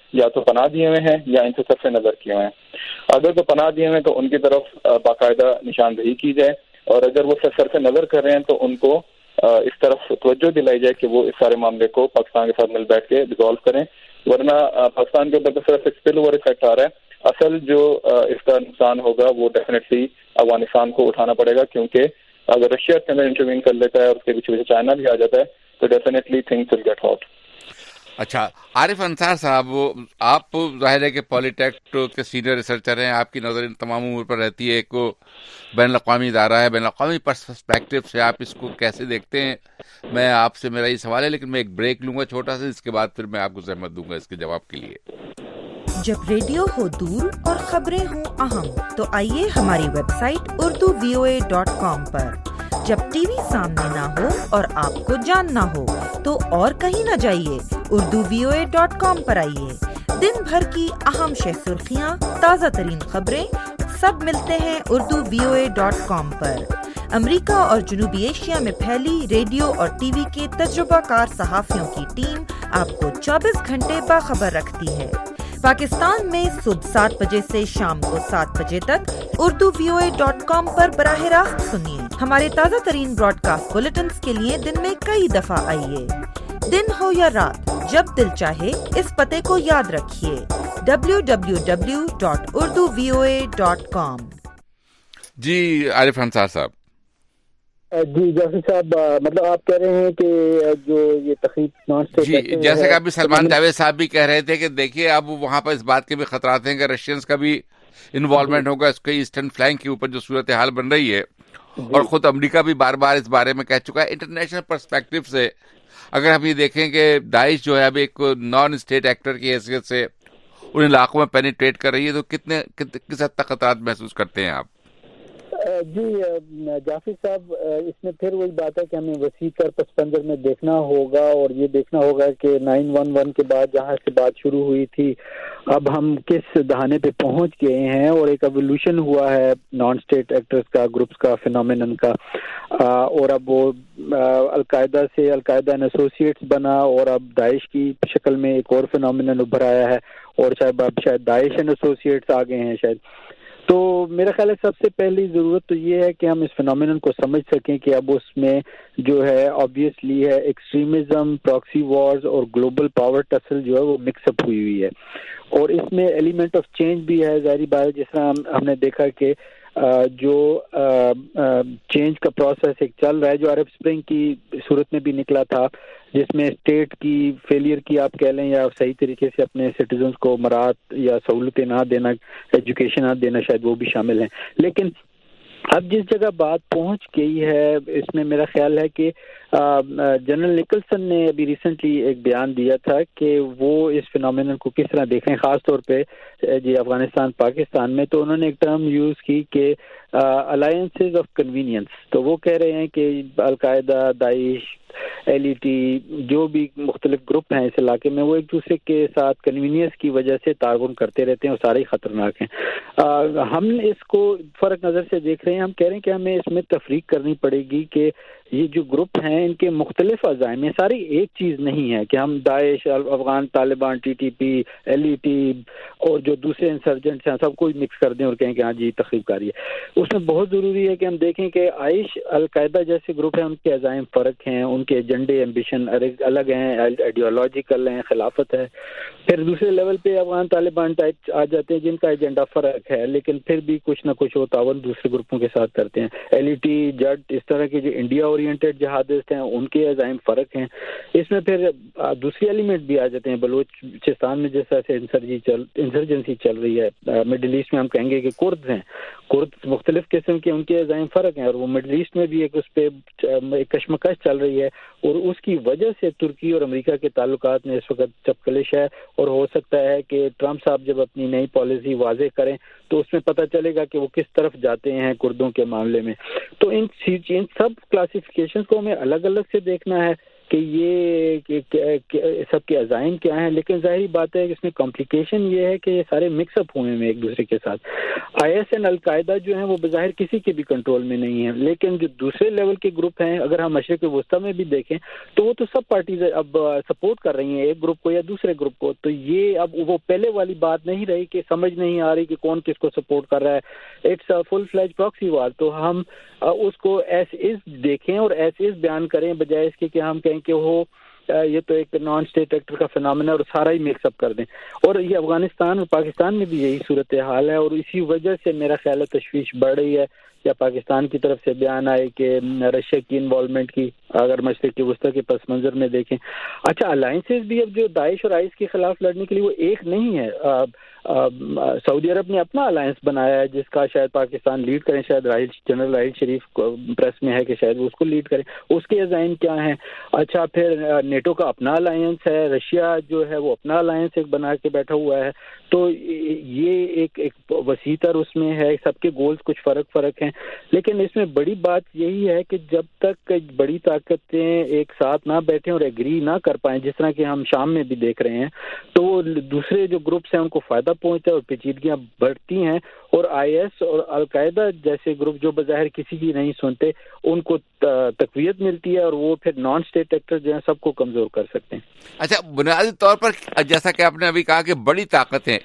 یا تو پناہ دیے ہوئے ہیں یا ان سے صرف نظر کیے ہوئے ہیں. اگر تو پناہ دیے ہوئے ہیں تو ان کی طرف باقاعدہ نشاندہی کی جائے, اور اگر وہ صرف نظر کر رہے ہیں تو ان کو اس طرف توجہ دلائی جائے کہ وہ اس سارے معاملے کو پاکستان کے ساتھ مل بیٹھ کے ریزالو کریں, ورنہ پاکستان کے اوپر تو صرف ایک اسپل اوور افیکٹ آ رہا ہے. اصل جو اس کا نقصان ہوگا وہ ڈیفینیٹلی افغانستان کو اٹھانا پڑے گا, کیونکہ اگر رشیا کے اندر انٹروین کر لیتا ہے اور اس کے پیچھے چائنا بھی آ جاتا ہے تو definitely things will get hot. اچھا عارف انصار صاحب, آپ ظاہر ہے کہ پولی ٹیک کے سینئر ریسرچر ہیں, آپ کی نظر ان تمام امور پر رہتی ہے. ایک بین الاقوامی ادارہ ہے, بین الاقوامی پرسپیکٹو سے آپ اس کو کیسے دیکھتے ہیں؟ میں آپ سے میرا یہ سوال ہے, لیکن میں ایک بریک لوں گا چھوٹا سا, اس کے بعد پھر میں آپ کو زحمت دوں گا اس کے جواب کے لیے. جب ریڈیو ہو دور اور خبریں ہوں اہم تو آئیے ہماری ویب سائٹ urduvoa.com پر. جب ٹی وی سامنے نہ ہو اور آپ کو جاننا ہو تو اور کہیں نہ جائیے, urduvoa.com پر آئیے. دن بھر کی اہم شہ سرخیاں, تازہ ترین خبریں سب ملتے ہیں urduvoa.com پر. امریکہ اور جنوبی ایشیا میں پھیلی ریڈیو اور ٹی وی کے تجربہ کار صحافیوں کی ٹیم آپ کو 24 گھنٹے باخبر رکھتی ہے. پاکستان میں صبح 7 بجے سے شام کو 7 بجے تک urduvoa.com پر براہ راست سنیے. ہمارے تازہ ترین براڈ کاسٹ بلیٹنز کے لیے دن میں کئی دفعہ آئیے. دن ہو یا رات, جب دل چاہے اس پتے کو یاد رکھیے, www.urduvoa.com. جی عارف انصار صاحب. جی جاسر صاحب, مطلب آپ کہہ رہے ہیں کہ جو یہ تقریب جی جیسے کہ ابھی سلمان جاوید صاحب بھی کہہ رہے تھے کہ دیکھیے اب وہاں پر اس بات کے بھی خطرات ہیں کہ رشینز کا بھی انوالومنٹ ہوگا اس کے ایسٹرن فلینک کے اوپر جو صورتحال بن رہی ہے, اور خود امریکہ بھی بار بار اس بارے میں کہہ چکا ہے. انٹرنیشنل پرسپیکٹو سے اگر ہم یہ دیکھیں کہ داعش جو ہے اب ایک نان اسٹیٹ ایکٹر کی حیثیت سے ان علاقوں میں پینیٹریٹ کر رہی ہے, تو کس حد تک خطرات محسوس کرتے ہیں آپ؟ جی جعفر صاحب, اس میں پھر وہی بات ہے کہ ہمیں وسیع تر پس منظر میں دیکھنا ہوگا, اور یہ دیکھنا ہوگا کہ 9/11 کے بعد جہاں سے بات شروع ہوئی تھی اب ہم کس دہانے پہ پہنچ گئے ہیں, اور ایک ایوولوشن ہوا ہے نان اسٹیٹ ایکٹرز کا, گروپس کا, فینومینن کا, اور اب وہ القاعدہ سے القاعدہ اینڈ ایسوسیٹس بنا, اور اب داعش کی شکل میں ایک اور فینومینن ابھر آیا ہے, اور شاید داعش اینڈ ایسوسیٹس آ گئے ہیں شاید. تو میرا خیال ہے سب سے پہلی ضرورت تو یہ ہے کہ ہم اس فینومینن کو سمجھ سکیں کہ اب اس میں جو ہے آبویسلی ہے ایکسٹریمزم, پراکسی وارز اور گلوبل پاور ٹسل جو ہے وہ مکس اپ ہوئی ہے, اور اس میں ایلیمنٹ آف چینج بھی ہے. ظاہری بات ہے جس طرح ہم نے دیکھا کہ جو چینج کا پروسیس ایک چل رہا ہے, جو عرب اسپرنگ کی صورت میں بھی نکلا تھا, جس میں اسٹیٹ کی فیلئر کی آپ کہہ لیں, یا صحیح طریقے سے اپنے سٹیزنز کو مراعات یا سہولتیں نہ دینا, ایجوکیشن نہ دینا, شاید وہ بھی شامل ہیں. لیکن اب جس جگہ بات پہنچ گئی ہے اس میں میرا خیال ہے کہ جنرل نکلسن نے ابھی ریسنٹلی ایک بیان دیا تھا کہ وہ اس فینومینن کو کس طرح دیکھیں, خاص طور پہ جی افغانستان پاکستان میں. تو انہوں نے ایک ٹرم یوز کی کہ الائنسز آف کنوینئنس. تو وہ کہہ رہے ہیں کہ القاعدہ, داعش, LET, جو بھی مختلف گروپ ہیں اس علاقے میں, وہ ایک دوسرے کے ساتھ کنوینئنس کی وجہ سے تعاون کرتے رہتے ہیں, اور سارے خطرناک ہیں. ہم اس کو فرق نظر سے دیکھ رہے ہیں. ہم کہہ رہے ہیں کہ ہمیں اس میں تفریق کرنی پڑے گی کہ یہ جو گروپ ہیں ان کے مختلف عزائم, یہ ساری ایک چیز نہیں ہے کہ ہم داعش, افغان طالبان, TTP, LET اور جو دوسرے انسرجنٹس ہیں سب کو مکس کر دیں اور کہیں کہ ہاں جی تخریب کاری ہے. اس میں بہت ضروری ہے کہ ہم دیکھیں کہ عائش, القاعدہ جیسے گروپ ہیں, ان کے عزائم فرق ہیں, ان کے ایجنڈے, ایمبیشن الگ ہیں, آئیڈیالوجیکل ہیں, خلافت ہے. پھر دوسرے لیول پہ افغان طالبان ٹائپ آ جاتے ہیں جن کا ایجنڈا فرق ہے, لیکن پھر بھی کچھ نہ کچھ وہ تعاون دوسرے گروپوں کے ساتھ کرتے ہیں. LET, جٹ, اس طرح کے جو انڈیا اورینٹڈ جہادست ہیں ان کے عزائم فرق ہیں. اس میں پھر دوسری ایلیمنٹ بھی آ جاتے ہیں. بلوچستان میں جیسا انسرجنسی چل رہی ہے, مڈل ایسٹ میں ہم کہیں گے کہ کرد ہیں, کرد مختلف قسم کے, ان کے عزائم فرق ہیں, اور وہ مڈل ایسٹ میں بھی ایک اس پہ ایک کشمکش چل رہی ہے, اور اس کی وجہ سے ترکی اور امریکہ کے تعلقات میں اس وقت چپکلش ہے. اور ہو سکتا ہے کہ ٹرمپ صاحب جب اپنی نئی پالیسی واضح کریں تو اس میں پتہ چلے گا کہ وہ کس طرف جاتے ہیں کردوں کے معاملے میں. تو ان سب کلاسیفیکیشن کو ہمیں الگ الگ سے دیکھنا ہے. کہ یہ سب کے عزائم کیا ہیں، لیکن ظاہری بات ہے کہ اس میں کمپلیکیشن یہ ہے کہ یہ سارے مکس اپ ہوئے ہیں ایک دوسرے کے ساتھ. IS and القاعدہ جو ہیں وہ بظاہر کسی کے بھی کنٹرول میں نہیں ہیں، لیکن جو دوسرے لیول کے گروپ ہیں اگر ہم مشرق وسطیٰ میں بھی دیکھیں تو وہ تو سب پارٹیز اب سپورٹ کر رہی ہیں ایک گروپ کو یا دوسرے گروپ کو. تو یہ اب وہ پہلے والی بات نہیں رہی کہ سمجھ نہیں آ رہی کہ کون کس کو سپورٹ کر رہا ہے. It's full fledge proxy war. تو ہم اس کو ایز از دیکھیں اور ایز از بیان کریں بجائے اس کے کہ ہم کہیں کہ وہ یہ تو ایک نان اسٹیٹ ایکٹر کا فنامنا اور سارا ہی مکس اپ کر دیں. اور یہ افغانستان اور پاکستان میں بھی یہی صورتحال ہے اور اسی وجہ سے میرا خیال ہے تشویش بڑھ رہی ہے. یا پاکستان کی طرف سے بیان آئے کہ رشیا کی انوالومنٹ کی اگر مشرق وسطیٰ کے پس منظر میں دیکھیں. اچھا الائنسز بھی اب جو داعش اور آئس کے خلاف لڑنے کے لیے وہ ایک نہیں ہے. سعودی عرب نے اپنا الائنس بنایا ہے جس کا شاید پاکستان لیڈ کریں، شاید جنرل راحیل شریف پریس میں ہے کہ شاید وہ اس کو لیڈ کریں. اس کے عزائم کیا ہیں؟ اچھا پھر نیٹو کا اپنا الائنس ہے، رشیا جو ہے وہ اپنا الائنس ایک بنا کے بیٹھا ہوا ہے. تو یہ ایک وسیع تر اس میں ہے، سب کے گولز کچھ فرق ہیں. لیکن اس میں بڑی بات یہی ہے کہ جب تک بڑی طاقتیں ایک ساتھ نہ بیٹھیں اور ایگری نہ کر پائیں، جس طرح کہ ہم شام میں بھی دیکھ رہے ہیں، تو دوسرے جو گروپس ہیں ان کو فائدہ پہنچتا ہے اور پیچیدگیاں بڑھتی ہیں. اور IS اور القاعدہ جیسے گروپ جو بظاہر کسی کی نہیں سنتے ان کو تقویت ملتی ہے اور وہ پھر نان اسٹیٹ ایکٹر جو ہیں سب کو کمزور کر سکتے ہیں. اچھا بنیادی طور پر جیسا کہ آپ نے ابھی کہا کہ بڑی طاقتوں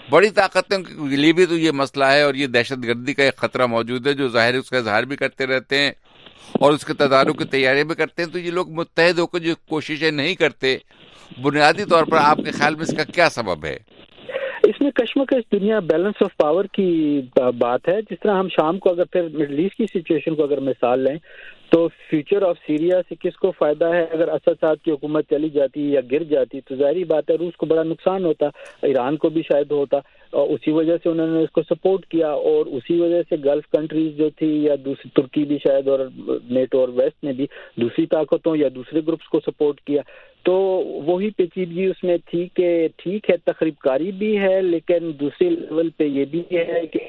کے لیے بھی تو یہ مسئلہ ہے اور یہ دہشت گردی کا ایک خطرہ موجود ہے جو ظاہر اس کا اظہار بھی کرتے رہتے ہیں اور اس کے تدارک کی تیاریاں بھی کرتے ہیں. تو یہ لوگ متحد ہو کر جو کوششیں نہیں کرتے، بنیادی طور پر آپ کے خیال میں اس کا کیا سبب ہے؟ اس میں کشمکش دنیا بیلنس آف پاور کی بات ہے. جس طرح ہم شام کو اگر پھر مڈل ایسٹ کی سچویشن کو اگر مثال لیں تو فیوچر آف سیریا سے کس کو فائدہ ہے؟ اگر اسد صاحب کی حکومت چلی جاتی یا گر جاتی تو ظاہری بات ہے روس کو بڑا نقصان ہوتا، ایران کو بھی شاید ہوتا. اسی وجہ سے انہوں نے اس کو سپورٹ کیا اور اسی وجہ سے گلف کنٹریز جو تھی یا دوسری ترکی بھی شاید اور نیٹو اور ویسٹ نے بھی دوسری طاقتوں یا دوسرے گروپس کو سپورٹ کیا. تو وہی پیچیدگی اس میں تھی کہ ٹھیک ہے تخریب کاری بھی ہے لیکن دوسرے لیول پہ یہ بھی ہے کہ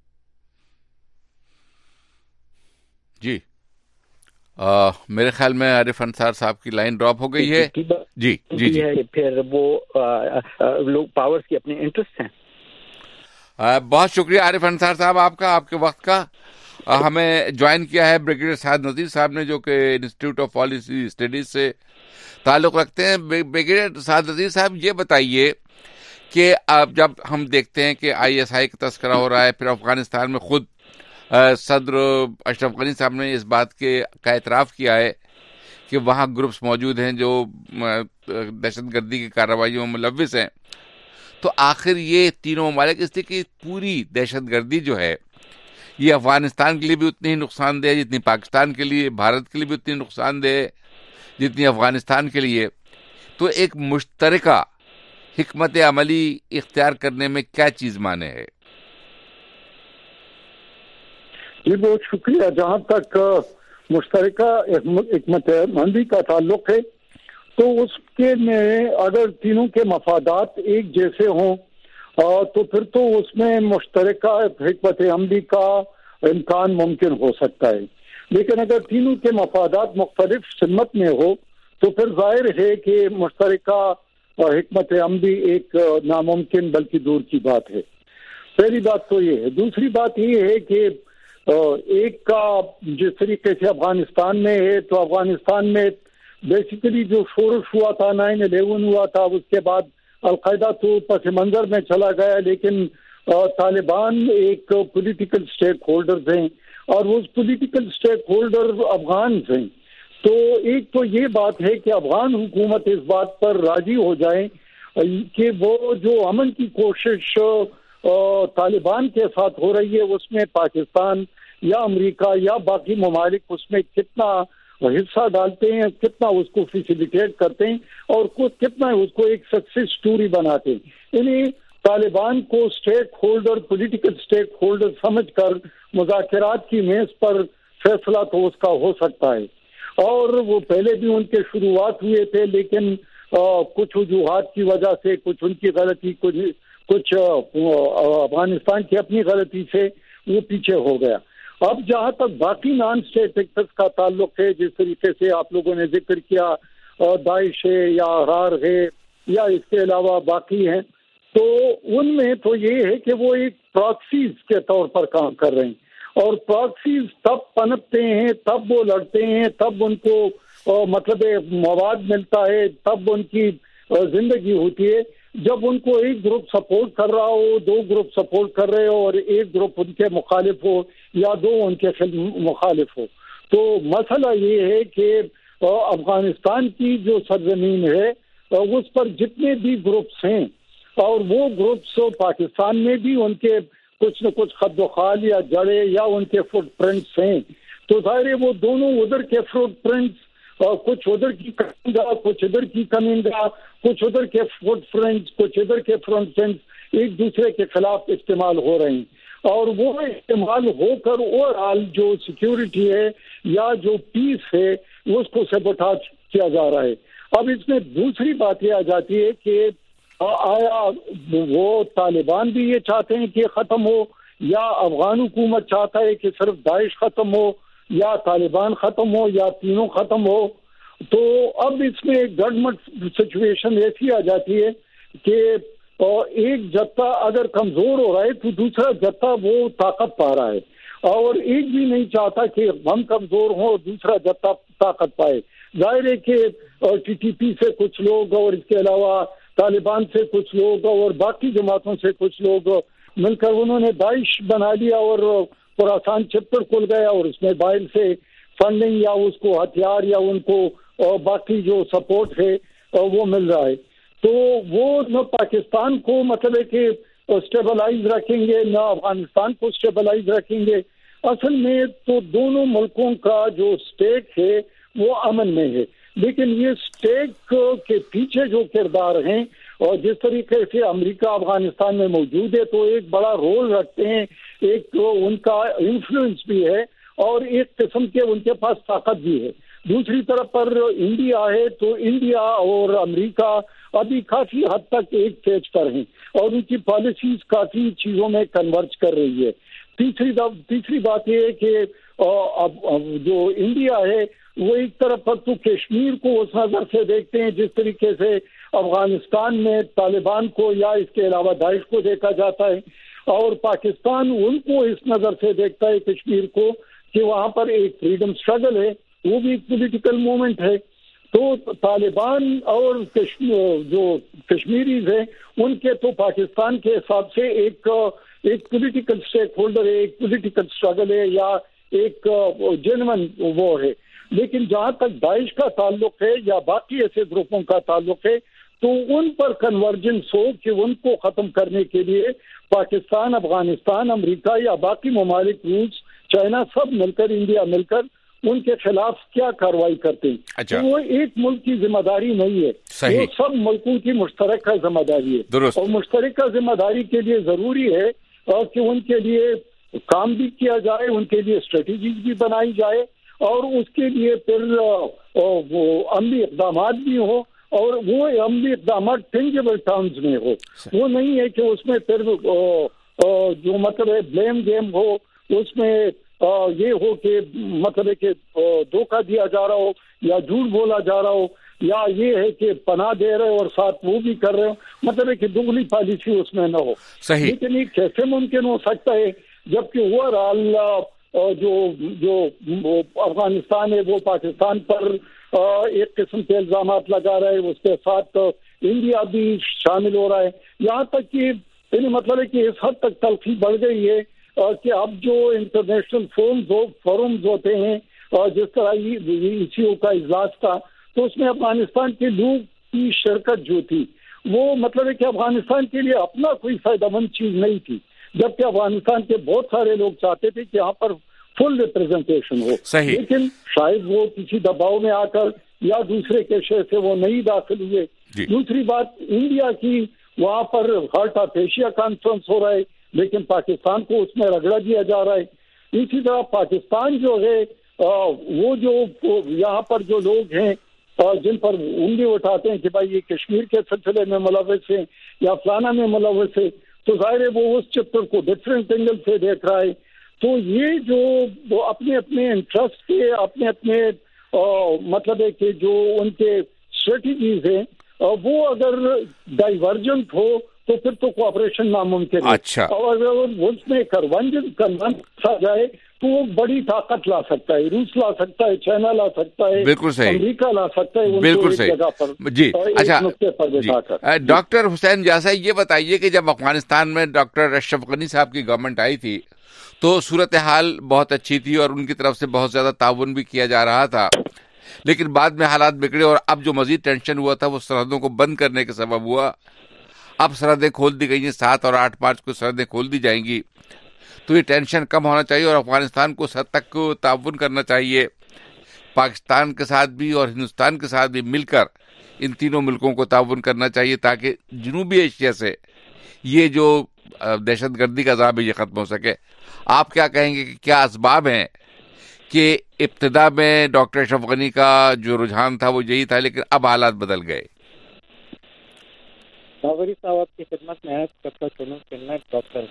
جی میرے خیال میں عارف انصار صاحب کی لائن ڈراپ ہو گئی ہے. جی پھر وہ لوگ پاورز کی اپنے انٹرسٹ ہیں. بہت شکریہ عارف انصار صاحب آپ کا، آپ کے وقت کا. ہمیں جوائن کیا ہے بریگیڈیئر سعد نذیر صاحب نے جو کہ انسٹیٹیوٹ آف پالیسی اسٹڈیز سے تعلق رکھتے ہیں. بریگیڈیئر سعد نذیر صاحب یہ بتائیے کہ اب جب ہم دیکھتے ہیں کہ ISI کا تذکرہ ہو رہا ہے، پھر افغانستان میں خود صدر اشرف غنی صاحب نے اس بات کا اعتراف کیا ہے کہ وہاں گروپس موجود ہیں جو دہشت گردی کی کارروائیوں میں ملوث ہیں. تو آخر یہ تینوں ممالک اس لیے کہ پوری دہشت گردی جو ہے یہ افغانستان کے لیے بھی اتنی ہی نقصان دہ ہے جتنی پاکستان کے لیے، بھارت کے لیے بھی اتنی نقصان دہ ہے جتنی افغانستان کے لیے. تو ایک مشترکہ حکمت عملی اختیار کرنے میں کیا چیز مانے ہے؟ جی بہت شکریہ. جہاں تک مشترکہ حکمت عملی کا تعلق ہے تو اس کے میں اگر تینوں کے مفادات ایک جیسے ہوں تو پھر تو اس میں مشترکہ حکمت عملی کا امکان ممکن ہو سکتا ہے. لیکن اگر تینوں کے مفادات مختلف سمت میں ہو تو پھر ظاہر ہے کہ مشترکہ حکمت عملی ایک ناممکن بلکہ دور کی بات ہے. پہلی بات تو یہ ہے. دوسری بات یہ ہے کہ ایک کا جس طریقے سے افغانستان میں ہے تو افغانستان میں بیسیکلی جو شورش ہوا تھا 9/11 ہوا تھا، اس کے بعد القاعدہ تو پس منظر میں چلا گیا، لیکن طالبان ایک پولیٹیکل اسٹیک ہولڈرز ہیں اور وہ پولیٹیکل اسٹیک ہولڈر افغانز ہیں. تو ایک تو یہ بات ہے کہ افغان حکومت اس بات پر راضی ہو جائے کہ وہ جو امن کی کوشش طالبان کے ساتھ ہو رہی ہے اس میں پاکستان یا امریکہ یا باقی ممالک اس میں کتنا حصہ ڈالتے ہیں، کتنا اس کو فیسیلیٹیٹ کرتے ہیں اور کتنا اس کو ایک سکسیس سٹوری بناتے ہیں. یعنی طالبان کو stakeholder, political stakeholder سمجھ کر مذاکرات کی میز پر فیصلہ تو اس کا ہو سکتا ہے. اور وہ پہلے بھی ان کے شروعات ہوئے تھے لیکن کچھ وجوہات کی وجہ سے، کچھ ان کی غلطی، کچھ افغانستان کی اپنی غلطی سے وہ پیچھے ہو گیا. اب جہاں تک باقی نان اسٹیٹ ایکٹرز کا تعلق ہے، جس طریقے سے آپ لوگوں نے ذکر کیا داعش ہے یا احرار ہے یا اس کے علاوہ باقی ہیں، تو ان میں تو یہ ہے کہ وہ ایک پراکسیز کے طور پر کام کر رہے ہیں، اور پراکسیز تب پنپتے ہیں، تب وہ لڑتے ہیں، تب ان کو مطلب مواد ملتا ہے، تب ان کی زندگی ہوتی ہے جب ان کو ایک گروپ سپورٹ کر رہا ہو، دو گروپ سپورٹ کر رہے ہو اور ایک گروپ ان کے مخالف ہو یا دو ان کے مخالف ہو۔ تو مسئلہ یہ ہے کہ افغانستان کی جو سرزمین ہے اس پر جتنے بھی گروپس ہیں، اور وہ گروپس پاکستان میں بھی ان کے کچھ نہ کچھ خد و خال یا جڑے یا ان کے فٹ پرنٹس ہیں، تو ظاہر ہے وہ دونوں ادھر کے فٹ پرنٹس، کچھ ادھر کی کمینگا، کچھ ادھر کی کمینگا، کچھ ادھر کے فٹ پرنٹس، کچھ ادھر کے فرنٹ پرنٹس ایک دوسرے کے خلاف استعمال ہو رہے ہیں، اور وہ استعمال ہو کر اوور آل جو سیکیورٹی ہے یا جو پیس ہے اس کو سیبوٹاج کیا جا رہا ہے۔ اب اس میں دوسری بات یہ آ جاتی ہے کہ آیا وہ طالبان بھی یہ چاہتے ہیں کہ ختم ہو، یا افغان حکومت چاہتا ہے کہ صرف داعش ختم ہو، یا طالبان ختم ہو، یا تینوں ختم ہو؟ تو اب اس میں گڈمٹ سچویشن ایسی آ جاتی ہے کہ ایک جتھا اگر کمزور ہو رہا ہے تو دوسرا جتھا وہ طاقت پا رہا ہے، اور ایک بھی نہیں چاہتا کہ ہم کمزور ہوں اور دوسرا جتھا طاقت پائے۔ ظاہر ہے کہ ٹی ٹی پی سے کچھ لوگ اور اس کے علاوہ طالبان سے کچھ لوگ اور باقی جماعتوں سے کچھ لوگ مل کر انہوں نے داعش بنا لیا، اور خراسان چپٹر کھل گیا، اور اس میں باہر سے فنڈنگ یا اس کو ہتھیار یا ان کو باقی جو سپورٹ ہے وہ مل رہا ہے۔ تو وہ نہ پاکستان کو مطلب ہے کہ اسٹیبلائز رکھیں گے، نہ افغانستان کو اسٹیبلائز رکھیں گے۔ اصل میں تو دونوں ملکوں کا جو اسٹیک ہے وہ امن میں ہے، لیکن یہ اسٹیک کے پیچھے جو کردار ہیں اور جس طریقے سے امریکہ افغانستان میں موجود ہے تو ایک بڑا رول رکھتے ہیں، ایک ان کا انفلوئنس بھی ہے اور ایک قسم کے ان کے پاس طاقت بھی ہے۔ دوسری طرف پر انڈیا ہے تو انڈیا اور امریکہ ابھی کافی حد تک ایک پیج پر ہیں اور ان کی پالیسیز کافی چیزوں میں کنورج کر رہی ہے۔ تیسری بات یہ ہے کہ جو انڈیا ہے وہ ایک طرف پر تو کشمیر کو اس نظر سے دیکھتے ہیں جس طریقے سے افغانستان میں طالبان کو یا اس کے علاوہ داعش کو دیکھا جاتا ہے، اور پاکستان ان کو اس نظر سے دیکھتا ہے کشمیر کو کہ وہاں پر ایک فریڈم اسٹرگل ہے، وہ بھی ایک پولیٹیکل موومنٹ ہے۔ تو طالبان اور جو کشمیریز ہیں ان کے تو پاکستان کے حساب سے ایک پولیٹیکل اسٹیک ہولڈر ہے، ایک پولیٹیکل اسٹرگل ہے یا ایک جینون وہ ہے۔ لیکن جہاں تک داعش کا تعلق ہے یا باقی ایسے گروپوں کا تعلق ہے تو ان پر کنورجنس ہو کہ ان کو ختم کرنے کے لیے پاکستان، افغانستان، امریکہ یا باقی ممالک، روس، چائنا سب مل کر، انڈیا مل کر ان کے خلاف کیا کارروائی کرتے ہیں۔ اچھا، وہ ایک ملک کی ذمہ داری نہیں ہے، وہ سب ملکوں کی مشترکہ ذمہ داری ہے، اور مشترکہ ذمہ داری کے لیے ضروری ہے کہ ان کے لیے کام بھی کیا جائے، ان کے لیے اسٹریٹجیز بھی بنائی جائے، اور اس کے لیے پھر وہ عملی اقدامات بھی ہوں، اور وہ عملی اقدامات ٹینجیبل ٹرمز میں ہو۔ وہ نہیں ہے کہ اس میں پھر جو مطلب ہے بلیم گیم ہو، اس میں یہ ہو کہ مطلب ہے کہ دھوکہ دیا جا رہا ہو یا جھوٹ بولا جا رہا ہو، یا یہ ہے کہ پناہ دے رہے اور ساتھ وہ بھی کر رہے ہو، مطلب ہے کہ دگنی پالیسی اس میں نہ ہو۔ لیکن یہ کیسے ممکن ہو سکتا ہے جبکہ اوور آل جو افغانستان ہے وہ پاکستان پر ایک قسم کے الزامات لگا رہا ہے، اس کے ساتھ انڈیا بھی شامل ہو رہا ہے، یہاں تک کہ یعنی مطلب ہے کہ اس حد تک تلخی بڑھ گئی ہے کہ اب جو انٹرنیشنل فورمز ہوتے ہیں اور جس طرح ECO کا اجلاس تھا تو اس میں افغانستان کے لوگ کی شرکت جو تھی وہ مطلب ہے کہ افغانستان کے لیے اپنا کوئی فائدہ مند چیز نہیں تھی، جبکہ افغانستان کے بہت سارے لوگ چاہتے تھے کہ یہاں پر فل ریپرزنٹیشن ہو، لیکن شاید وہ کسی دباؤ میں آ کر یا دوسرے کے شے سے وہ نہیں داخل ہوئے۔ دوسری بات انڈیا کی، وہاں پر ہارٹ آف ایشیا کانفرنس ہو رہا ہے لیکن پاکستان کو اس میں رگڑا دیا جا رہا ہے۔ اسی طرح پاکستان جو ہے وہ جو یہاں پر جو لوگ ہیں جن پر انگلی اٹھاتے ہیں کہ بھائی یہ کشمیر کے سلسلے میں ملوث ہیں یا فلانا میں ملوث ہے، تو ظاہر ہے وہ اس چیپٹر کو ڈفرینٹ اینگل سے دیکھ رہا ہے۔ تو یہ جو اپنے اپنے انٹرسٹ کے اپنے اپنے مطلب ہے کہ جو ان کے स्ट्रेटजीज हैं वो अगर डाइवर्जेंट हो तो फिर तो कोऑपरेशन नामुमकिन है। अच्छा। और अगर उसमें कन्वर्जेंस आ जाए तो वो बड़ी ताकत ला सकता है, रूस ला सकता है, चाइना ला सकता है, बिल्कुल सही, अमेरिका ला सकता है, बिल्कुल सही जगह पर जी। अच्छा जी, डॉक्टर हुसैन जासा, ये बताइए कि जब अफगानिस्तान में डॉक्टर अशरफ गनी साहब की गवर्नमेंट आई थी तो सूरत हाल बहुत अच्छी थी और उनकी तरफ से बहुत ज्यादा ताउन भी किया जा रहा था, लेकिन बाद में हालात बिगड़े और अब जो मजीद टेंशन हुआ था वो सरहदों को बंद करने के सबब हुआ। अब सरहदें खोल दी गई हैं, 7 और 8 मार्च को सरहदें खोल दी जाएंगी, तो ये टेंशन कम होना चाहिए और अफगानिस्तान को सद तक को ताउन करना चाहिए, पाकिस्तान के साथ भी और हिंदुस्तान के साथ भी मिलकर इन तीनों मुल्कों को ताउन करना चाहिए ताकि जनूबी एशिया से ये जो दहशतगर्दी का अज़ाब है ये खत्म हो सके। आप क्या कहेंगे कि क्या असबाब हैं कि इब्तिदा में डॉक्टर अशरफ गनी का जो रुझान था वो यही था लेकिन अब हालात बदल गए? नागरी साहब आपकी खिदमत में है, डॉक्टर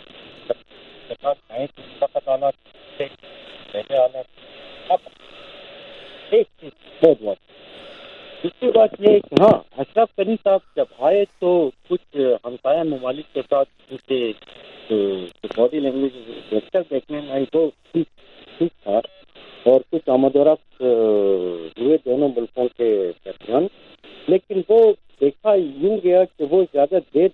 दूसरी बात ये कि हाँ, अशरफ गनी साहब जब आए तो कुछ हमसाया ममालिक के साथ उनके बॉडी लैंग्वेज बेहतर देखने में आई तो ठीक था और कुछ आमदोरफ्त हुए दोनों मुल्कों के दरमियान, लेकिन वो देखा यूं गया कि वो ज्यादा देर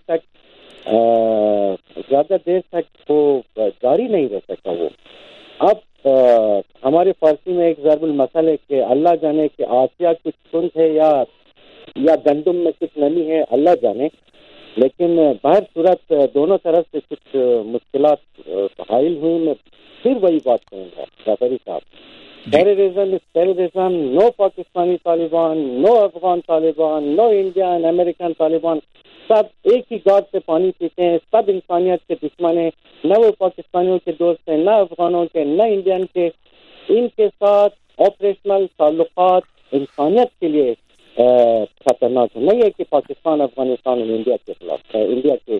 तक वो जारी नहीं रह सका। वो अब हमारे फारसी में एक ज़रबुल मसल है कि अल्लाह जाने कि आसिया कुछ सुन है या गंदुम में कुछ नमी है, अल्लाह जाने, लेकिन बाहर सूरत दोनों तरफ से कुछ मुश्किलात हाइल हुई। मैं फिर वही बात कहूँगा जाफरी साहब, terrorism is terrorism, no Pakistani Taliban, no Afghan Taliban, no Indian American Taliban, सब एक ही गाद से पानी पीते हैं, सब इंसानियत के दुश्मन हैं, न वो पाकिस्तानियों के दोस्त हैं, न अफगानों के, न इंडियन के। इनके साथ ऑपरेशनल ताल्लुकात इंसानियत के लिए खतरनाक है। नहीं है कि पाकिस्तान अफगानिस्तान और इंडिया के खिलाफ इंडिया के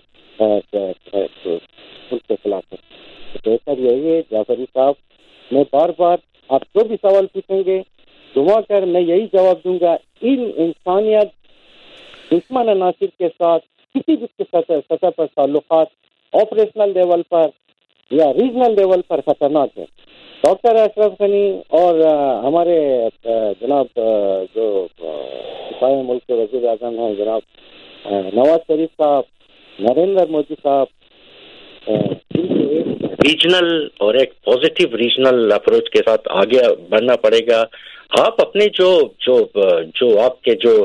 उनके खिलाफ है। बेहतर यही है जाफरी साहब, मैं बार बार आप जो भी सवाल पूछेंगे घुमा कर मैं यही जवाब दूंगा, इन इंसानियत दुश्मन अनासिर के साथ किसी भी सतह पर ताल्लुकात ऑपरेशनल लेवल पर या रीजनल लेवल पर खतरनाक है। डॉक्टर अशरफ गनी और हमारे जनाब जो सिपाही मुल्क के वज़ीर आज़म हैं जनाब नवाज शरीफ साहब, नरेंद्र मोदी साहब, रीजनल और एक पॉजिटिव रीजनल अप्रोच के साथ आगे बढ़ना पड़ेगा। आप अपने जो आपके जो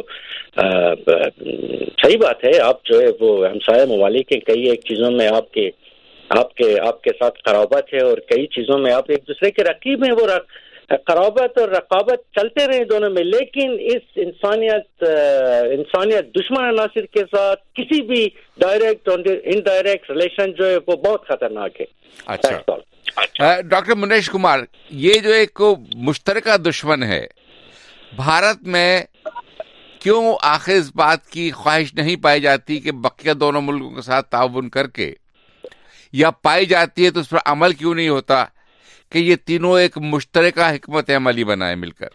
सही बात है, आप जो है वो हमसाया ममालिक के कई एक चीज़ों में आपके साथ खराबत है और कई चीज़ों में आप एक दूसरे के रकीब हैं। वो खराबत और रकाबत चलते रहे दोनों में, लेकिन इस इंसानियत दुश्मन अनासिर के साथ किसी भी डायरेक्ट और इनडायरेक्ट रिलेशन जो है वो बहुत खतरनाक है। अच्छा डॉक्टर मुनेश कुमार, ये जो एक मुश्तरका दुश्मन है भारत में, क्यों आखिर इस बात की ख्वाहिश नहीं पाई जाती कि बकिया दोनों मुल्कों के साथ ताउन करके, या पाई जाती है तो उस पर अमल क्यों नहीं होता कि ये तीनों एक मुश्तरका हिकमत अमली बनाए मिलकर?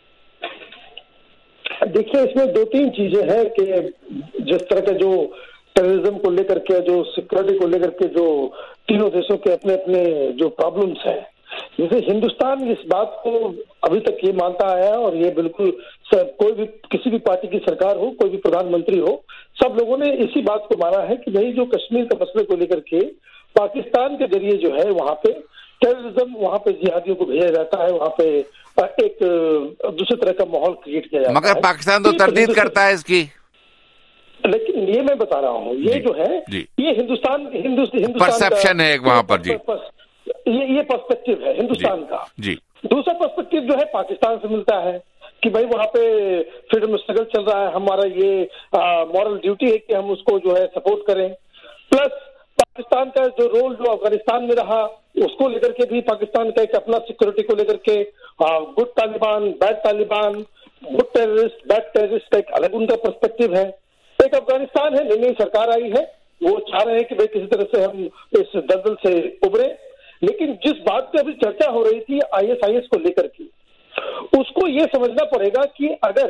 देखिए, इसमें 2-3 चीजें हैं कि जिस तरह के जो टेररिज्म को लेकर के, जो सिक्योरिटी को लेकर के जो तीनों देशों के अपने अपने जो प्रॉब्लम्स हैं, जैसे हिंदुस्तान इस बात को अभी तक ये मानता आया और ये बिल्कुल कोई भी किसी भी पार्टी की सरकार हो, कोई भी प्रधानमंत्री हो, सब लोगों ने इसी बात को माना है कि भाई जो कश्मीर के मसले को लेकर के पाकिस्तान के जरिए जो है वहाँ पे टेररिज्म, वहाँ पे जिहादियों को भेजा जाता है, वहाँ पे एक दूसरे तरह का माहौल क्रिएट किया जाता है। मगर पाकिस्तान तो तरदीद करता है इसकी। लेकिन ये मैं बता रहा हूँ, ये जो है ये हिंदुस्तान परसेप्शन है वहाँ पर जी, ये पर्सपेक्टिव है हिंदुस्तान का जी। दूसरा पर्सपेक्टिव जो है पाकिस्तान से मिलता है कि भाई वहाँ पे फ्रीडम स्ट्रगल चल रहा है, हमारा ये मॉरल ड्यूटी है कि हम उसको जो है सपोर्ट करें। प्लस पाकिस्तान का जो रोल जो अफगानिस्तान में रहा उसको लेकर के भी पाकिस्तान का एक अपना सिक्योरिटी को लेकर के good Taliban, bad Taliban, good terrorist, bad terrorist का एक अलग उनका पर्सपेक्टिव है। एक अफगानिस्तान है, नई सरकार आई है, वो चाह रहे हैं कि भाई किसी तरह से हम इस दलदल से उभरे। लेकिन जिस बात पे अभी चर्चा हो रही थी ISIS को लेकर के, उसको ये समझना पड़ेगा कि अगर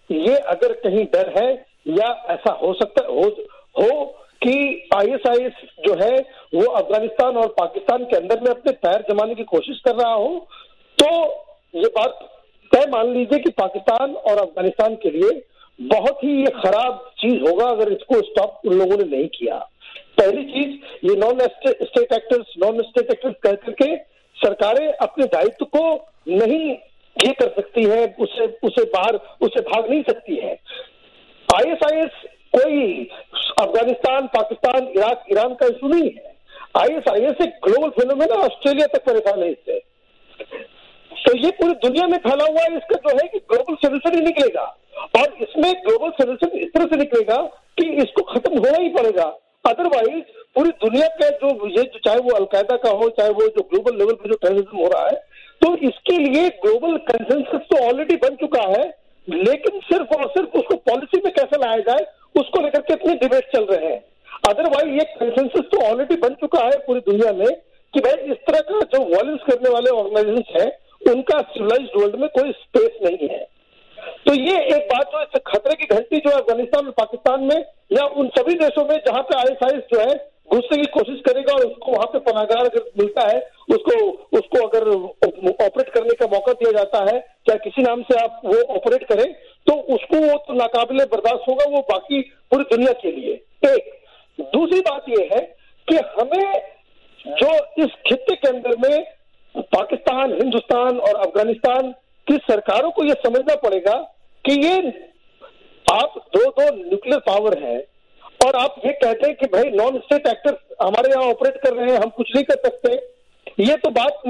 یہ اگر کہیں ڈر ہے یا ایسا ہو سکتا ہو کہ ISIS جو ہے وہ افغانستان اور پاکستان کے اندر میں اپنے پیر جمانے کی کوشش کر رہا ہو، تو یہ بات طے مان لیجئے کہ پاکستان اور افغانستان کے لیے بہت ہی یہ خراب چیز ہوگا اگر اس کو اسٹاپ ان لوگوں نے نہیں کیا۔ پہلی چیز، یہ نان اسٹیٹ ایکٹرز کہہ کر کے سرکاریں اپنے دائتو کو نہیں یہ کر سکتی ہے، اسے بھاگ نہیں سکتی ہے۔ ISIS کوئی افغانستان، پاکستان، عراق، ایران کا ایشو نہیں ہے۔ ISIS ایک گلوبل فینومین ہے، آسٹریلیا تک پریشان ہے اس سے، تو یہ پوری دنیا میں پھیلا ہوا ہے۔ اس کا جو ہے کہ گلوبل سولوشن ہی نکلے گا، اور اس میں گلوبل سولوشن اس طرح سے نکلے گا کہ اس کو ختم ہونا ہی پڑے گا، ادروائز پوری دنیا کا جو چاہے وہ القاعدہ کا ہو، چاہے وہ جو گلوبل لیول پہ جو ٹیررزم ہو رہا ہے، تو اس کے لیے گلوبل کنسنسس تو آلریڈی بن چکا ہے، لیکن صرف اور صرف اس کو پالیسی میں کیسے لایا جائے اس کو لے کر کے اتنے ڈیبیٹ چل رہے ہیں۔ ادروائز یہ کنسنسس تو آلریڈی بن چکا ہے پوری دنیا میں کہ بھائی اس طرح کا جو وائلنس کرنے والے آرگنائزیشن ہیں ان کا سویلائزڈ ورلڈ میں کوئی اسپیس نہیں ہے۔ تو یہ ایک بات جو اس خطرے کی گھنٹی جو افغانستان اور پاکستان میں یا ان سبھی دیشوں میں جہاں پہ ISIS جو ہے گھسنے کی کوشش کرے گا اور اس کو وہاں پہ پناہ گاہ اگر ملتا ہے، اس کو اگر آپریٹ کرنے کا موقع دیا جاتا ہے، چاہے کسی نام سے آپ وہ آپریٹ کریں، تو اس کو وہ تو ناقابل برداشت ہوگا، وہ باقی پوری دنیا کے لیے۔ ایک دوسری بات یہ ہے کہ ہمیں جو اس خطے کے اندر میں پاکستان، ہندوستان اور افغانستان کی سرکاروں کو یہ سمجھنا پڑے گا کہ یہ آپ دو نیوکلیر پاور ہیں اور آپ یہ کہتے ہیں کہ بھائی نان اسٹیٹ ایکٹر ہمارے یہاں آپریٹ کر رہے ہیں، ہم کچھ نہیں کر سکتے، یہ تو بات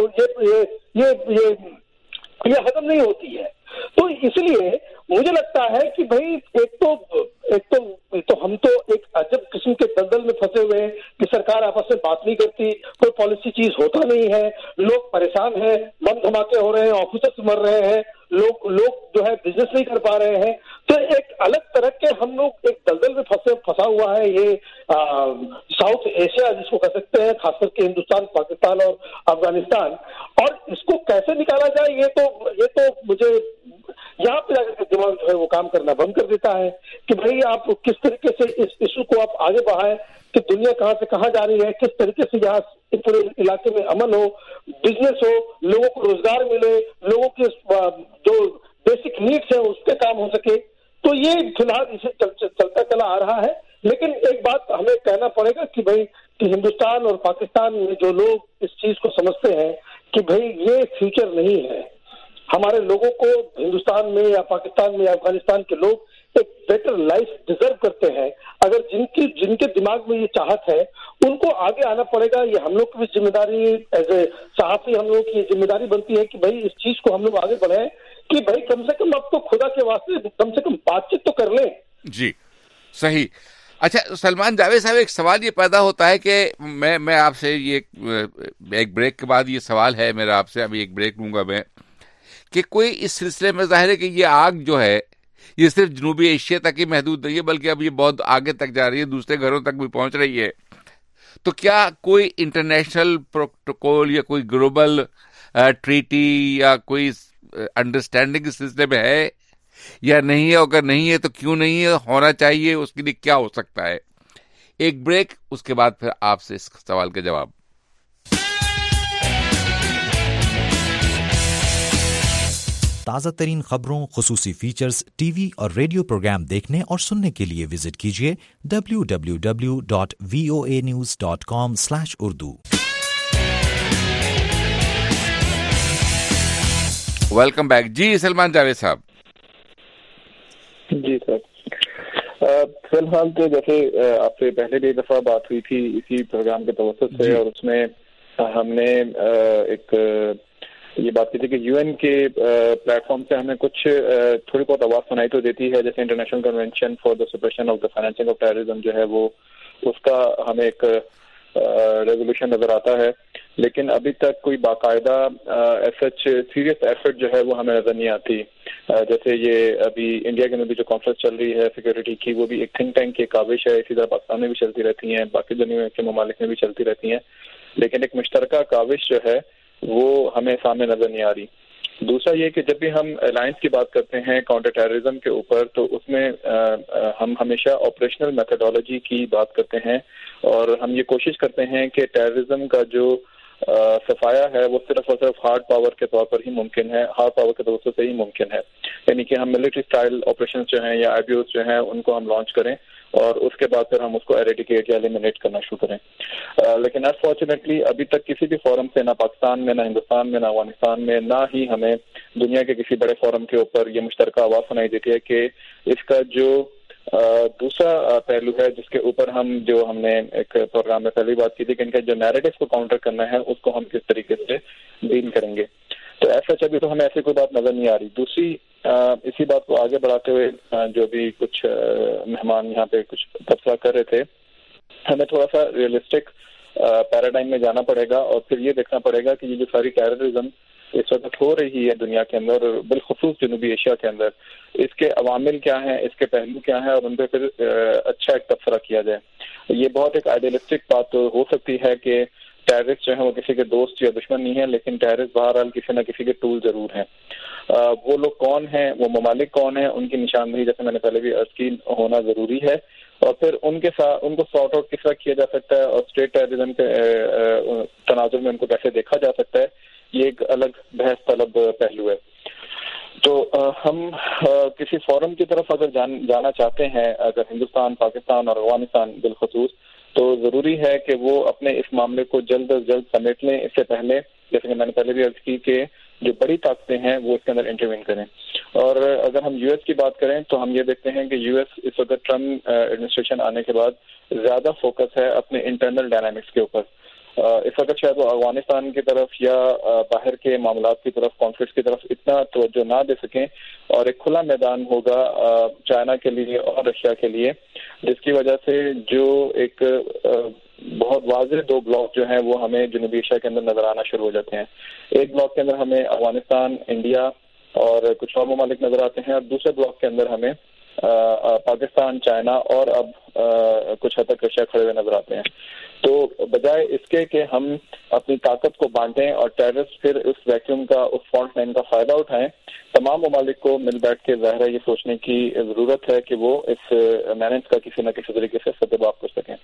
یہ ہضم نہیں ہوتی ہے۔ تو اس لیے مجھے لگتا ہے کہ بھائی ایک تو ہم تو ایک عجب قسم کے دلدل میں پھنسے ہوئے ہیں کہ سرکار آپس میں بات نہیں کرتی، کوئی پالیسی چیز ہوتا نہیں ہے، لوگ پریشان ہیں، بم دھماکے ہو رہے ہیں، آفیسرز مر رہے ہیں، لوگ جو ہے بزنس نہیں کر پا رہے ہیں۔ تو ایک الگ طرح کے ہم لوگ ایک دلدل میں پھنسا ہوا ہے یہ ساؤتھ ایشیا جس کو کہہ سکتے ہیں، خاص کر کے ہندوستان، پاکستان اور افغانستان، اور اس کو کیسے نکالا جائے یہ تو مجھے یہاں پہ جا کر دماغ جو ہے وہ کام کرنا بند کر دیتا ہے کہ بھئی آپ کس طریقے سے اس ایشو کو آپ آگے بڑھائیں کہ دنیا کہاں سے کہاں جا رہی ہے، کس طریقے سے یہاں پورے علاقے میں امن ہو، بزنس ہو، لوگوں کو روزگار ملے، لوگوں کے جو بیسک نیڈس ہیں اس پہ کام ہو سکے۔ تو یہ فی الحال اسے چلتا چلا آ رہا ہے، لیکن ایک بات ہمیں کہنا پڑے گا کہ بھئی کہ ہندوستان اور پاکستان میں جو لوگ اس چیز کو سمجھتے ہیں کہ بھئی یہ فیوچر نہیں ہے، ہمارے لوگوں کو ہندوستان میں یا پاکستان میں یا افغانستان کے لوگ ایک بیٹر لائف ڈیزرو کرتے ہیں، اگر جن کے دماغ میں یہ چاہت ہے ان کو آگے آنا پڑے گا۔ یہ ہم لوگ کی بھی ذمہ داری ایز اے صحافی، ہم لوگوں کی ذمہ داری بنتی ہے کہ بھائی اس چیز کو ہم لوگ آگے بڑھائیں کہ بھائی کم سے کم اب تو خدا کے واسطے کم سے کم بات چیت تو کر لیں۔ جی صحیح۔ اچھا سلمان جاوید صاحب، ایک سوال یہ پیدا ہوتا ہے کہ میں آپ سے یہ ایک بریک کے بعد یہ سوال ہے میرا آپ سے، ابھی ایک بریک لوں گا میں، کہ کوئی اس سلسلے میں ظاہر ہے کہ یہ آگ جو ہے یہ صرف جنوبی ایشیا تک ہی محدود نہیں ہے بلکہ اب یہ بہت آگے تک جا رہی ہے، دوسرے گھروں تک بھی پہنچ رہی ہے۔ تو کیا کوئی انٹرنیشنل پروٹوکول یا کوئی گلوبل ٹریٹی یا کوئی انڈرسٹینڈنگ اس سلسلے میں ہے یا نہیں ہے؟ اگر نہیں ہے تو کیوں نہیں ہے، ہونا چاہیے، اس کے لیے کیا ہو سکتا ہے؟ ایک بریک، اس کے بعد پھر آپ سے اس سوال کا جواب۔ تازہ ترین خبروں، خصوصی فیچرز، ٹی وی اور ریڈیو پروگرام دیکھنے اور سننے کے لیے وزٹ کیجیے www.voanews.com/urdu۔ Welcome back. جی سلمان جاوید صاحب۔ جی سر، فی الحال تو جیسے آپ سے پہلے بھی ایک دفعہ بات ہوئی تھی اسی پروگرام کے توسط سے، اور اس میں ہم نے ایک یہ بات کی تھی کہ UN کے پلیٹ فارم سے ہمیں کچھ تھوڑی بہت آواز سنائی تو دیتی ہے، جیسے international convention for the suppression of the financing of terrorism جو ہے وہ اس کا ہمیں ایک ریزولوشن نظر آتا ہے، لیکن ابھی تک کوئی باقاعدہ سچ سیریس ایفرٹ جو ہے وہ ہمیں نظر نہیں آتی۔ جیسے یہ ابھی انڈیا کے اندر بھی جو کانفرنس چل رہی ہے سیکورٹی کی، وہ بھی ایک تھنک ٹینک کی کاوش ہے، اسی طرح پاکستان میں بھی چلتی رہتی ہیں، باقی دنیا کے ممالک میں بھی چلتی رہتی ہیں، لیکن ایک مشترکہ کاوش جو ہے وہ ہمیں سامنے نظر نہیں آ رہی۔ دوسرا یہ کہ جب بھی ہم الائنس کی بات کرتے ہیں کاؤنٹر ٹیررزم کے اوپر تو اس میں ہم ہمیشہ آپریشنل میتھڈولوجی کی بات کرتے ہیں اور ہم یہ کوشش کرتے ہیں کہ ٹیررزم کا جو صفایا ہے وہ صرف اور صرف ہارڈ پاور کے طور پر ہی ممکن ہے، ہارڈ پاور کے طور سے ہی ممکن ہے، یعنی کہ ہم ملٹری اسٹائل آپریشن جو ہیں یا آئی بی اوز جو ہیں ان کو ہم لانچ کریں اور اس کے بعد پھر ہم اس کو ایریڈیکیٹ یا ایلیمنیٹ کرنا شروع کریں. لیکن انفارچونیٹلی ابھی تک کسی بھی فورم سے، نہ پاکستان میں، نہ ہندوستان میں، نہ افغانستان میں، نہ ہی ہمیں دنیا کے کسی بڑے فورم کے اوپر یہ مشترکہ آواز سنائی دیتی ہے کہ اس کا جو دوسرا پہلو ہے جس کے اوپر ہم نے ایک پروگرام میں پہلی بات کی تھی کہ ان کا جو نیریٹو کو کاؤنٹر کرنا ہے اس کو ہم کس طریقے سے ڈیل کریں گے. تو ایسا ابھی تو ہمیں ایسی کوئی بات نظر نہیں آ رہی. دوسری اسی بات کو آگے بڑھاتے ہوئے جو بھی کچھ مہمان یہاں پہ کچھ تبصرہ کر رہے تھے، ہمیں تھوڑا سا ریئلسٹک پیراڈائم میں جانا پڑے گا اور پھر یہ دیکھنا پڑے گا کہ یہ جو ساری ٹیررزم اس وقت ہو رہی ہے دنیا کے اندر، بالخصوص جنوبی ایشیا کے اندر، اس کے عوامل کیا ہیں، اس کے پہلو کیا ہیں اور ان پہ پھر اچھا ایک تبصرہ کیا جائے. یہ بہت ایک آئیڈیلسٹک بات ہو سکتی ہے کہ ٹیررسٹ جو ہیں وہ کسی کے دوست یا دشمن نہیں ہیں، لیکن ٹیررسٹ بہرحال کسی نہ کسی کے ٹول ضرور ہیں. وہ لوگ کون ہیں، وہ ممالک کون ہیں، ان کی نشاندہی جیسے میں نے پہلے بھی عرض کی ہونا ضروری ہے اور پھر ان کے ساتھ ان کو سارٹ آؤٹ کس طرح کیا جا سکتا ہے اور اسٹیٹ ٹیررزم کے تناظر میں ان کو کیسے دیکھا جا سکتا ہے، یہ ایک الگ بحث طلب پہلو ہے. تو ہم کسی فورم کی طرف اگر جانا چاہتے ہیں، اگر ہندوستان، پاکستان اور افغانستان بالخصوص، تو ضروری ہے کہ وہ اپنے اس معاملے کو جلد از جلد سمیٹ لیں. اس سے پہلے جیسے کہ میں نے پہلے بھی عرض کی کہ جو بڑی طاقتیں ہیں وہ اس کے اندر انٹروین کریں. اور اگر ہم یو ایس کی بات کریں تو ہم یہ دیکھتے ہیں کہ یو ایس اس وقت ٹرمپ ایڈمنسٹریشن آنے کے بعد زیادہ فوکس ہے اپنے انٹرنل ڈائنامکس کے اوپر. اس وقت شاید وہ افغانستان کی طرف یا باہر کے معاملات کی طرف، کانفلکٹس کی طرف اتنا توجہ نہ دے سکیں اور ایک کھلا میدان ہوگا چائنا کے لیے اور رشیا کے لیے، جس کی وجہ سے جو ایک بہت واضح دو بلاک جو ہیں وہ ہمیں جنوبی ایشیا کے اندر نظر آنا شروع ہو جاتے ہیں. ایک بلاک کے اندر ہمیں افغانستان، انڈیا اور کچھ اور ممالک نظر آتے ہیں اور دوسرے بلاک کے اندر ہمیں پاکستان، چائنا اور اب کچھ حد تک رشیا کھڑے ہوئے نظر آتے ہیں. تو بجائے اس کے کہ ہم اپنی طاقت کو بانٹیں اور ٹیررسٹ پھر اس ویکیوم کا، اس فالٹ لائن کا فائدہ اٹھائیں، تمام ممالک کو مل بیٹھ کے ظاہر ہے یہ سوچنے کی ضرورت ہے کہ وہ اس مینج کا کسی نہ کسی طریقے سے سدباب کر سکیں.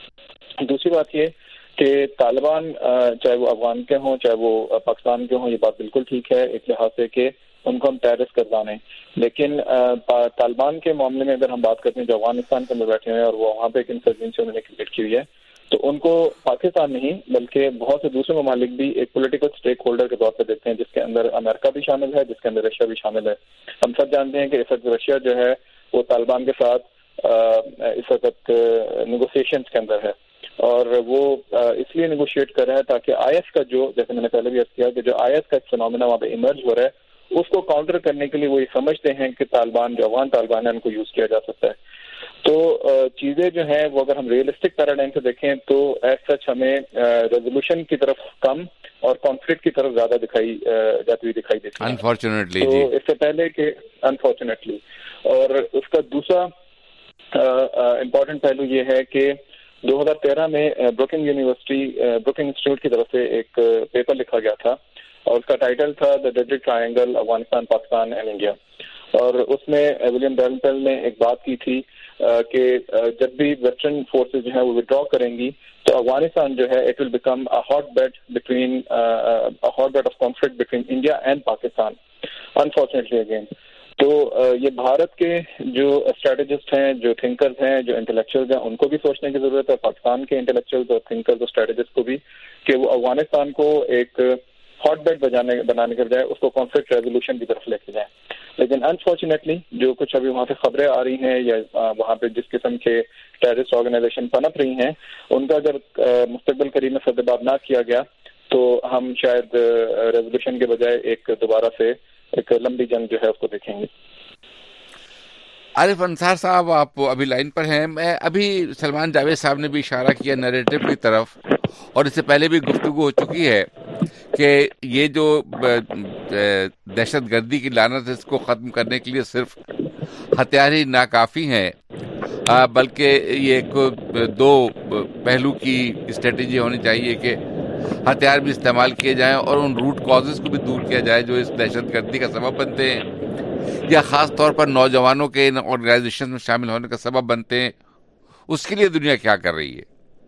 دوسری بات یہ کہ طالبان چاہے وہ افغان کے ہوں چاہے وہ پاکستان کے ہوں، یہ بات بالکل ٹھیک ہے ایک لحاظ سے کہ ان کو ہم ٹیررسٹ گردانیں، لیکن طالبان کے معاملے میں اگر ہم بات کرتے ہیں جو افغانستان کے اندر بیٹھے ہیں اور وہ وہاں پہ ایک انسرجنسی انہوں نے کریٹ کی ہوئی ہے، تو ان کو پاکستان نہیں بلکہ بہت سے دوسرے ممالک بھی ایک پولیٹیکل اسٹیک ہولڈر کے طور پہ دیکھتے ہیں، جس کے اندر امریکہ بھی شامل ہے، جس کے اندر رشیا بھی شامل ہے. ہم سب جانتے ہیں کہ اس وقت رشیا جو ہے وہ طالبان کے ساتھ اس وقت نیگوسیشنز کے اندر ہے اور وہ اس لیے نیگوشیٹ کر رہا ہے تاکہ آئی ایس کا جو، جیسے میں نے پہلے بھی عرض کیا کہ جو آئی ایس کا ایک فنومینا وہاں پہ ایمرج ہو رہا ہے، اس کو کاؤنٹر کرنے کے لیے وہ یہ سمجھتے ہیں کہ طالبان جو افغان طالبان ہے ان کو یوز کیا جا سکتا ہے. تو چیزیں جو ہیں وہ اگر ہم ریئلسٹک پیراڈائم سے دیکھیں تو ایز سچ ہمیں ریزولوشن کی طرف کم اور کانفلکٹ کی طرف زیادہ دکھائی جاتی ہوئی دکھائی دیتی ہے انفارچونیٹلی. تو اس سے پہلے کہ انفارچونیٹلی، اور اس کا دوسرا امپورٹنٹ پہلو یہ ہے کہ 2013 میں بروکنگ انسٹیٹیوٹ کی طرف سے ایک پیپر لکھا گیا تھا اور اس کا ٹائٹل تھا the deadly triangle Afghanistan, Pakistan and India. اور اس میں ولیم ڈیلنٹل نے ایک بات کی تھی کہ جب بھی ویسٹرن فورسز جو ہیں وہ ودرا کریں گی تو افغانستان جو ہے it will become a hot bed of conflict between India and Pakistan unfortunately again. تو یہ بھارت کے جو اسٹریٹجسٹ ہیں، جو تھنکرز ہیں، جو انٹلیکچوئلز ہیں، ان کو بھی سوچنے کی ضرورت ہے، پاکستان کے انٹلیکچوئلز اور تھنکرز اور اسٹریٹجسٹ کو بھی، کہ وہ افغانستان کو ایک ہاٹ بیڈ بنانے کے بجائے اس کو کانفلکٹ ریزولوشن کی طرف لے کے جائیں. لیکن انفارچونیٹلی جو کچھ ابھی وہاں سے خبریں آ رہی ہیں یا وہاں پہ جس قسم کے ٹیررسٹ آرگنائزیشن پنپ رہی ہیں، ان کا اگر مستقبل قریب میں سدباب نہ کیا گیا تو ہم شاید ریزولوشن کے بجائے ایک دوبارہ سے ایک لمبی جنگ جو ہے اس کو دیکھیں گے. عارف انصار صاحب، آپ ابھی لائن پر ہیں. میں ابھی سلمان جاوید صاحب نے بھی اشارہ کیا نیریٹو کی طرف، اور اس سے پہلے بھی گفتگو ہو چکی ہے کہ یہ جو دہشت گردی کی لعنت ہے اس کو ختم کرنے کے لیے صرف ہتھیار ہی ناکافی ہیں، بلکہ یہ ایک دو پہلو کی اسٹریٹجی ہونی چاہیے کہ ہتھیار بھی استعمال کیے جائیں اور ان روٹ کازز کو بھی دور کیا جائے جو اس دہشت گردی کا سبب بنتے ہیں یا خاص طور پر نوجوانوں کے ان آرگنائزیشن میں شامل ہونے کا سبب بنتے ہیں، اس کے لیے دنیا کیا کر رہی ہے؟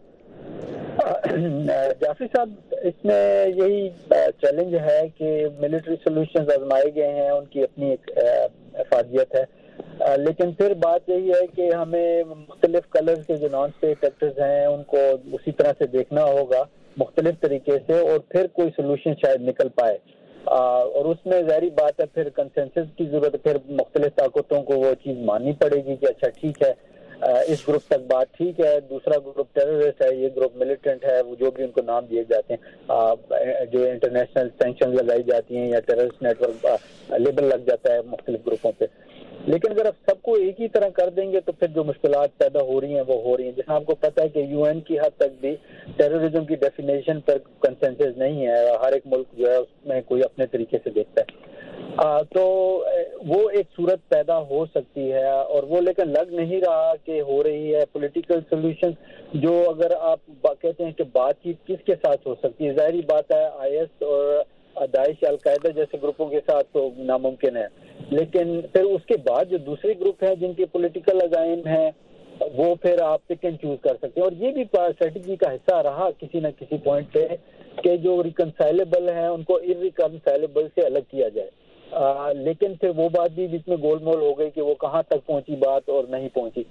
جعفری صاحب، اس میں یہی چیلنج ہے کہ ملٹری سولوشنز آزمائے گئے ہیں، ان کی اپنی ایک افادیت ہے، لیکن پھر بات یہی ہے کہ ہمیں مختلف کلرز کے جو نان اسٹیٹ ایکٹرز ہیں ان کو اسی طرح سے دیکھنا ہوگا مختلف طریقے سے، اور پھر کوئی سولوشن شاید نکل پائے، اور اس میں ظاہری بات ہے پھر کنسنسس کی ضرورت ہے، پھر مختلف طاقتوں کو وہ چیز ماننی پڑے گی کہ اچھا ٹھیک ہے اس گروپ تک بات ٹھیک ہے، دوسرا گروپ ٹیررسٹ ہے، یہ گروپ ملیٹنٹ ہے، وہ جو بھی ان کو نام دیے جاتے ہیں، جو انٹرنیشنل سینکشن لگائی جاتی ہیں یا ٹیررسٹ نیٹ ورک لیبل لگ جاتا ہے مختلف گروپوں پہ. لیکن اگر آپ سب کو ایک ہی طرح کر دیں گے تو پھر جو مشکلات پیدا ہو رہی ہیں وہ ہو رہی ہیں. جیسے آپ کو پتہ ہے کہ یو این کی حد تک بھی ٹیررزم کی ڈیفینیشن پر کنسنسس نہیں ہے، ہر ایک ملک جو ہے اس میں کوئی اپنے طریقے سے دیکھتا ہے. تو وہ ایک صورت پیدا ہو سکتی ہے، اور وہ لیکن لگ نہیں رہا کہ ہو رہی ہے. پولیٹیکل سولوشن جو اگر آپ کہتے ہیں کہ بات چیت کس کے ساتھ ہو سکتی ہے، ظاہری بات ہے آئی ایس اور داعش القاعدہ جیسے گروپوں کے ساتھ تو ناممکن ہے، لیکن پھر اس کے بعد جو دوسرے گروپ ہیں جن کے پولیٹیکل عزائم ہیں وہ پھر آپ پک اینڈ چوز کر سکتے ہیں. اور یہ بھی اسٹریٹجی کا حصہ رہا کسی نہ کسی پوائنٹ پہ کہ جو ریکنسائلیبل ہیں ان کو ارریکنسائلیبل سے الگ کیا جائے. لیکن پھر وہ بات بھی بیچ میں گول مول ہو گئی کہ وہ کہاں تک پہنچی بات اور نہیں پہنچی.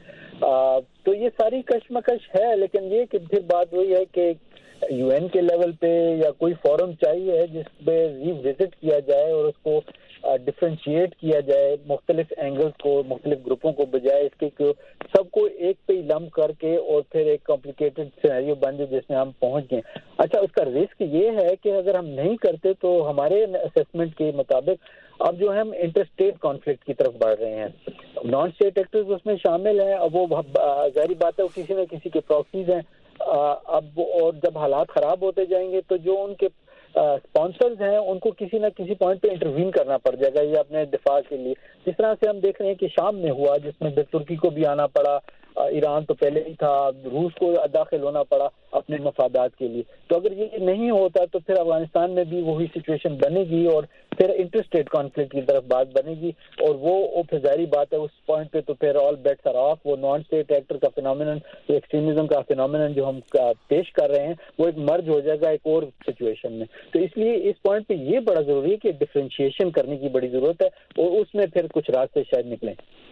تو یہ ساری کشمکش ہے، لیکن یہ کہ پھر بات وہی ہے کہ یو این کے لیول پہ یا کوئی فورم چاہیے جس پہ ری وزٹ کیا جائے اور اس کو ڈفرینشیٹ کیا جائے مختلف اینگلز کو، مختلف گروپوں کو، بجائے اس کے کہ سب کو ایک پہ ہی لمپ کر کے اور پھر ایک کمپلیکیٹڈ سینیریو بن جائے جس میں ہم پہنچ گئے. اچھا، اس کا رسک یہ ہے کہ اگر ہم نہیں کرتے تو ہمارے اسیسمنٹ کے مطابق اب جو ہے ہم انٹر اسٹیٹ کانفلکٹ کی طرف بڑھ رہے ہیں. نان اسٹیٹ ایکٹرز اس میں شامل ہیں، اب وہ ظاہری بات ہے وہ کسی نہ کسی کے پراکسیز ہیں. اب اور جب حالات خراب ہوتے جائیں گے تو جو ان کے اسپانسرز ہیں ان کو کسی نہ کسی پوائنٹ پہ انٹروین کرنا پڑ جائے گا یہ اپنے دفاع کے لیے. جس طرح سے ہم دیکھ رہے ہیں کہ شام میں ہوا، جس میں ترکی کو بھی آنا پڑا، ایران تو پہلے ہی تھا، روس کو داخل ہونا پڑا اپنے مفادات کے لیے. تو اگر یہ نہیں ہوتا تو پھر افغانستان میں بھی وہی سچویشن بنے گی اور پھر انٹر اسٹیٹ کانفلکٹ کی طرف بات بنے گی، اور وہ پھر ظاہری بات ہے اس پوائنٹ پہ تو پھر آل بیٹس آر آف. وہ نان اسٹیٹ ایکٹر کا فینومینن، ایکسٹریمزم کا فینومینن جو ہم پیش کر رہے ہیں وہ ایک مرج ہو جائے گا ایک اور سچویشن میں. تو اس لیے اس پوائنٹ پہ یہ بڑا ضروری ہے کہ ڈفرینشیشن کرنے کی بڑی ضرورت ہے، اور اس میں پھر کچھ راستے شاید نکلیں.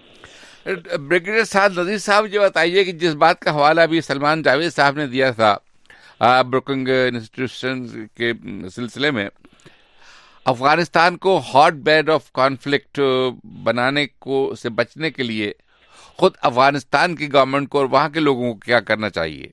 بریگیڈیئر صاحب نذیر صاحب یہ بتائیے کہ جس بات کا حوالہ ابھی سلمان جاوید صاحب نے دیا تھا بروکنگ انسٹیٹیوشن کے سلسلے میں، افغانستان کو ہاٹ بیڈ آف کانفلکٹ بنانے کو سے بچنے کے لیے خود افغانستان کی گورنمنٹ کو اور وہاں کے لوگوں کو کیا کرنا چاہیے؟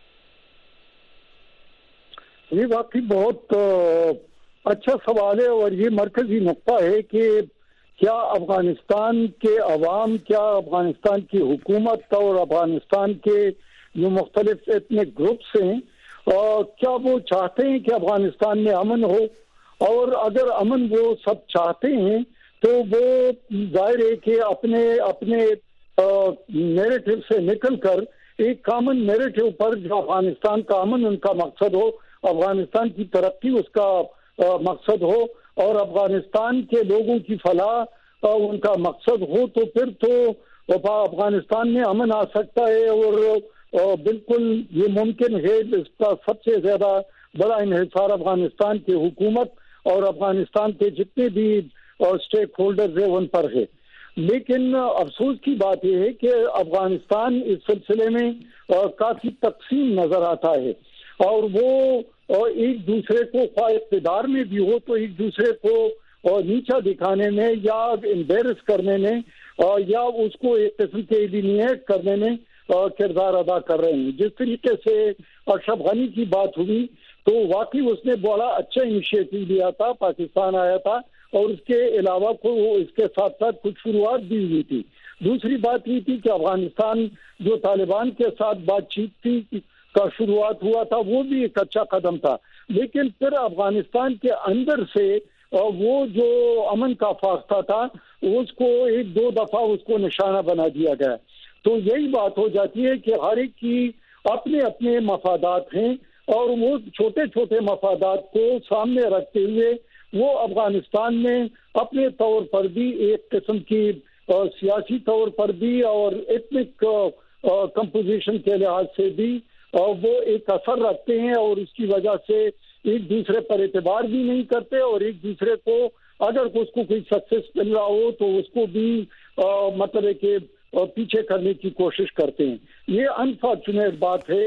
یہ واقعی بہت اچھا سوال ہے، اور یہ مرکزی نقطہ ہے کہ کیا افغانستان کے عوام، کیا افغانستان کی حکومت اور افغانستان کے جو مختلف ایتھنک گروپس ہیں کیا وہ چاہتے ہیں کہ افغانستان میں امن ہو؟ اور اگر امن وہ سب چاہتے ہیں تو وہ ظاہر ہے کہ اپنے نیریٹو سے نکل کر ایک کامن نیریٹو پر جو افغانستان کا امن ان کا مقصد ہو، افغانستان کی ترقی اس کا مقصد ہو، اور افغانستان کے لوگوں کی فلاح ان کا مقصد ہو، تو پھر تو افغانستان میں امن آ سکتا ہے. اور بالکل یہ ممکن ہے. اس کا سب سے زیادہ بڑا انحصار افغانستان کی حکومت اور افغانستان کے جتنے بھی اسٹیک ہولڈرز ہیں ان پر ہے. لیکن افسوس کی بات یہ ہے کہ افغانستان اس سلسلے میں کافی تقسیم نظر آتا ہے، اور وہ ایک دوسرے کو خواہ اقتدار میں بھی ہو تو ایک دوسرے کو نیچا دکھانے میں یا امبیرس کرنے میں یا اس کو ایک قسم کے ایلیمینیٹ کرنے میں کردار ادا کر رہے ہیں. جس طریقے سے اشرف غنی کی بات ہوئی تو واقعی اس نے بڑا اچھا انیشیٹو لیا تھا، پاکستان آیا تھا، اور اس کے علاوہ اس کے ساتھ ساتھ کچھ شروعات بھی ہوئی تھی. دوسری بات یہ تھی کہ افغانستان جو طالبان کے ساتھ بات چیت تھی کا شروعات ہوا تھا، وہ بھی ایک اچھا قدم تھا. لیکن پھر افغانستان کے اندر سے وہ جو امن کا فاختہ تھا اس کو ایک دو دفعہ اس کو نشانہ بنا دیا گیا. تو یہی بات ہو جاتی ہے کہ ہر ایک کی اپنے اپنے مفادات ہیں، اور وہ چھوٹے چھوٹے مفادات کو سامنے رکھتے ہوئے وہ افغانستان میں اپنے طور پر بھی ایک قسم کی سیاسی طور پر بھی اور ایتنک کمپوزیشن کے لحاظ سے بھی وہ ایک اثر رکھتے ہیں، اور اس کی وجہ سے ایک دوسرے پر اعتبار بھی نہیں کرتے، اور ایک دوسرے کو اگر اس کو کوئی سکسیس مل رہا ہو تو اس کو بھی مطلب ہے کہ پیچھے کرنے کی کوشش کرتے ہیں. یہ انفارچونیٹ بات ہے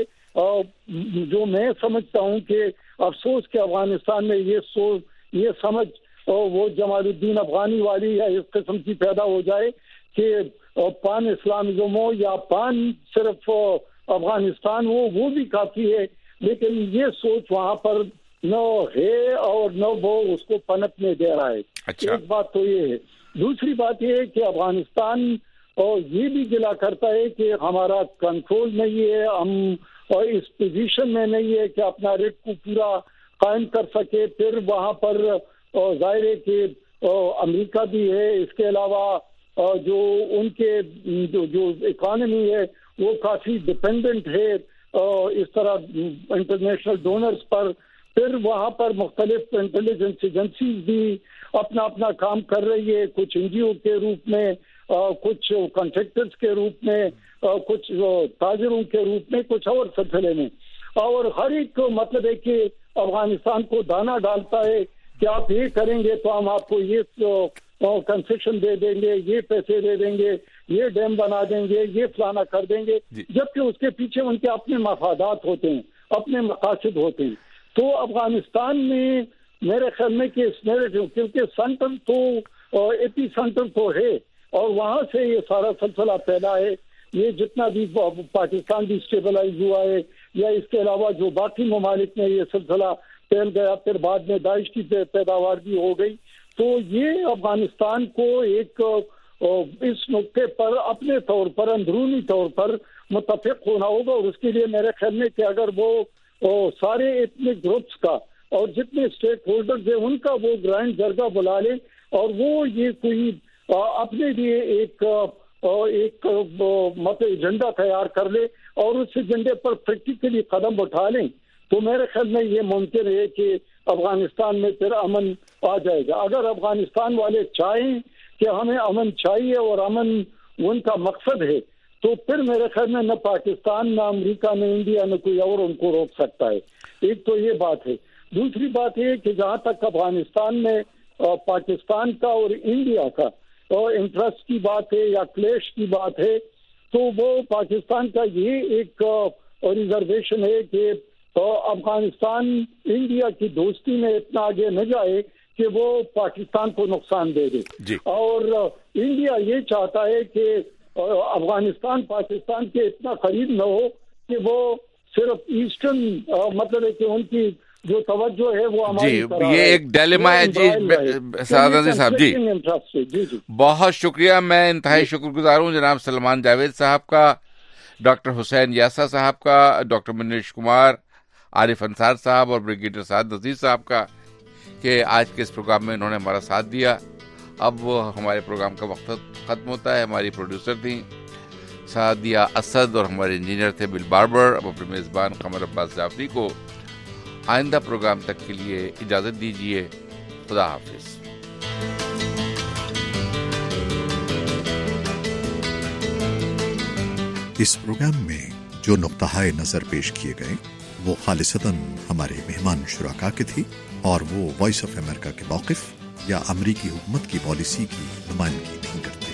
جو میں سمجھتا ہوں کہ افسوس کہ افغانستان میں یہ سمجھ وہ جمال الدین افغانی والی یا اس قسم کی پیدا ہو جائے کہ پان اسلامزم ہو یا پان صرف افغانستان ہو، وہ بھی کافی ہے، لیکن یہ سوچ وہاں پر نہ ہے اور نہ وہ اس کو پنپنے دے رہا ہے. ایک بات تو یہ ہے. دوسری بات یہ ہے کہ افغانستان یہ بھی گلا کرتا ہے کہ ہمارا کنٹرول نہیں ہے، ہم اس پوزیشن میں نہیں ہے کہ اپنا ریٹ کو پورا قائم کر سکے. پھر وہاں پر ظاہر ہے کہ امریکہ بھی ہے، اس کے علاوہ جو ان کے جو اکانومی ہے وہ کافی ڈپینڈنٹ ہے اس طرح انٹرنیشنل ڈونرز پر. پھر وہاں پر مختلف انٹیلیجنس ایجنسیز بھی اپنا اپنا کام کر رہی ہے، کچھ این جی او کے روپ میں، کچھ کنٹریکٹرز کے روپ میں، کچھ تاجروں کے روپ میں، کچھ اور سلسلے میں. اور ہر ایک مطلب ہے کہ افغانستان کو دانا ڈالتا ہے کہ آپ یہ کریں گے تو ہم آپ کو یہ کنسیشن دے دیں گے، یہ پیسے دے دیں گے، یہ ڈیم بنا دیں گے، یہ فلانا کر دیں گے، جبکہ اس کے پیچھے ان کے اپنے مفادات ہوتے ہیں، اپنے مقاصد ہوتے ہیں. تو افغانستان میں میرے خیال میں کہ کیونکہ سینٹر تو ایپی سینٹر تو ہے اور وہاں سے یہ سارا سلسلہ پیدا ہے. یہ جتنا بھی پاکستان بھی اسٹیبلائز ہوا ہے یا اس کے علاوہ جو باقی ممالک میں یہ سلسلہ پھیل گیا، پھر بعد میں داعش کی پیداوار بھی ہو گئی. تو یہ افغانستان کو ایک اس نقطے پر اپنے طور پر اندرونی طور پر متفق ہونا ہوگا، اور اس کے لیے میرے خیال میں کہ اگر وہ سارے اتنے گروپس کا اور جتنے اسٹیک ہولڈرز ہیں ان کا وہ گرینڈ جرگہ بلا لیں اور وہ یہ کوئی اپنے لیے ایک مطلب ایجنڈا تیار کر لے اور اس ایجنڈے پر پریکٹیکلی قدم اٹھا لیں، تو میرے خیال میں یہ ممکن ہے کہ افغانستان میں پھر امن آ جائے گا. اگر افغانستان والے چاہیں کہ ہمیں امن چاہیے اور امن ان کا مقصد ہے تو پھر میرے خیال میں نہ پاکستان، نہ امریکہ، نہ انڈیا، نہ کوئی اور ان کو روک سکتا ہے. ایک تو یہ بات ہے. دوسری بات یہ کہ جہاں تک افغانستان میں پاکستان کا اور انڈیا کا انٹرسٹ کی بات ہے یا کلیش کی بات ہے، تو وہ پاکستان کا یہ ایک ریزرویشن ہے کہ افغانستان انڈیا کی دوستی میں اتنا آگے نہ جائے کہ وہ پاکستان کو نقصان دے دے. اور انڈیا یہ چاہتا ہے کہ افغانستان پاکستان کے اتنا قریب نہ ہو کہ وہ صرف ایسٹرن مطلب ہے کہ ان کی جو توجہ ہے وہ ہماری یہ ایک ڈیلیما ہے. جی سعادت صاحب جی بہت شکریہ. میں انتہائی شکر گزار ہوں جناب سلمان جاوید صاحب کا، ڈاکٹر حسین یاسا صاحب کا، ڈاکٹر منیش کمار، عارف انصار صاحب اور بریگیڈیئر سعد عزیز صاحب کا کہ آج کے اس پروگرام میں انہوں نے ہمارا ساتھ دیا. اب وہ ہمارے پروگرام کا وقت ختم ہوتا ہے. ہماری پروڈیوسر تھیں سعدیہ اسد اور ہمارے انجینئر تھے بل باربر. اب اپنے میزبان قمر عباس جعفری کو آئندہ پروگرام تک کے لیے اجازت دیجیے. خدا حافظ. اس پروگرام میں جو نقطہ نظر پیش کیے گئے وہ خالصتاً ہمارے مہمان شرکا کے تھی اور وہ وائس آف امریکہ کے موقف یا امریکی حکومت کی پالیسی کی نمائندگی نہیں کرتے.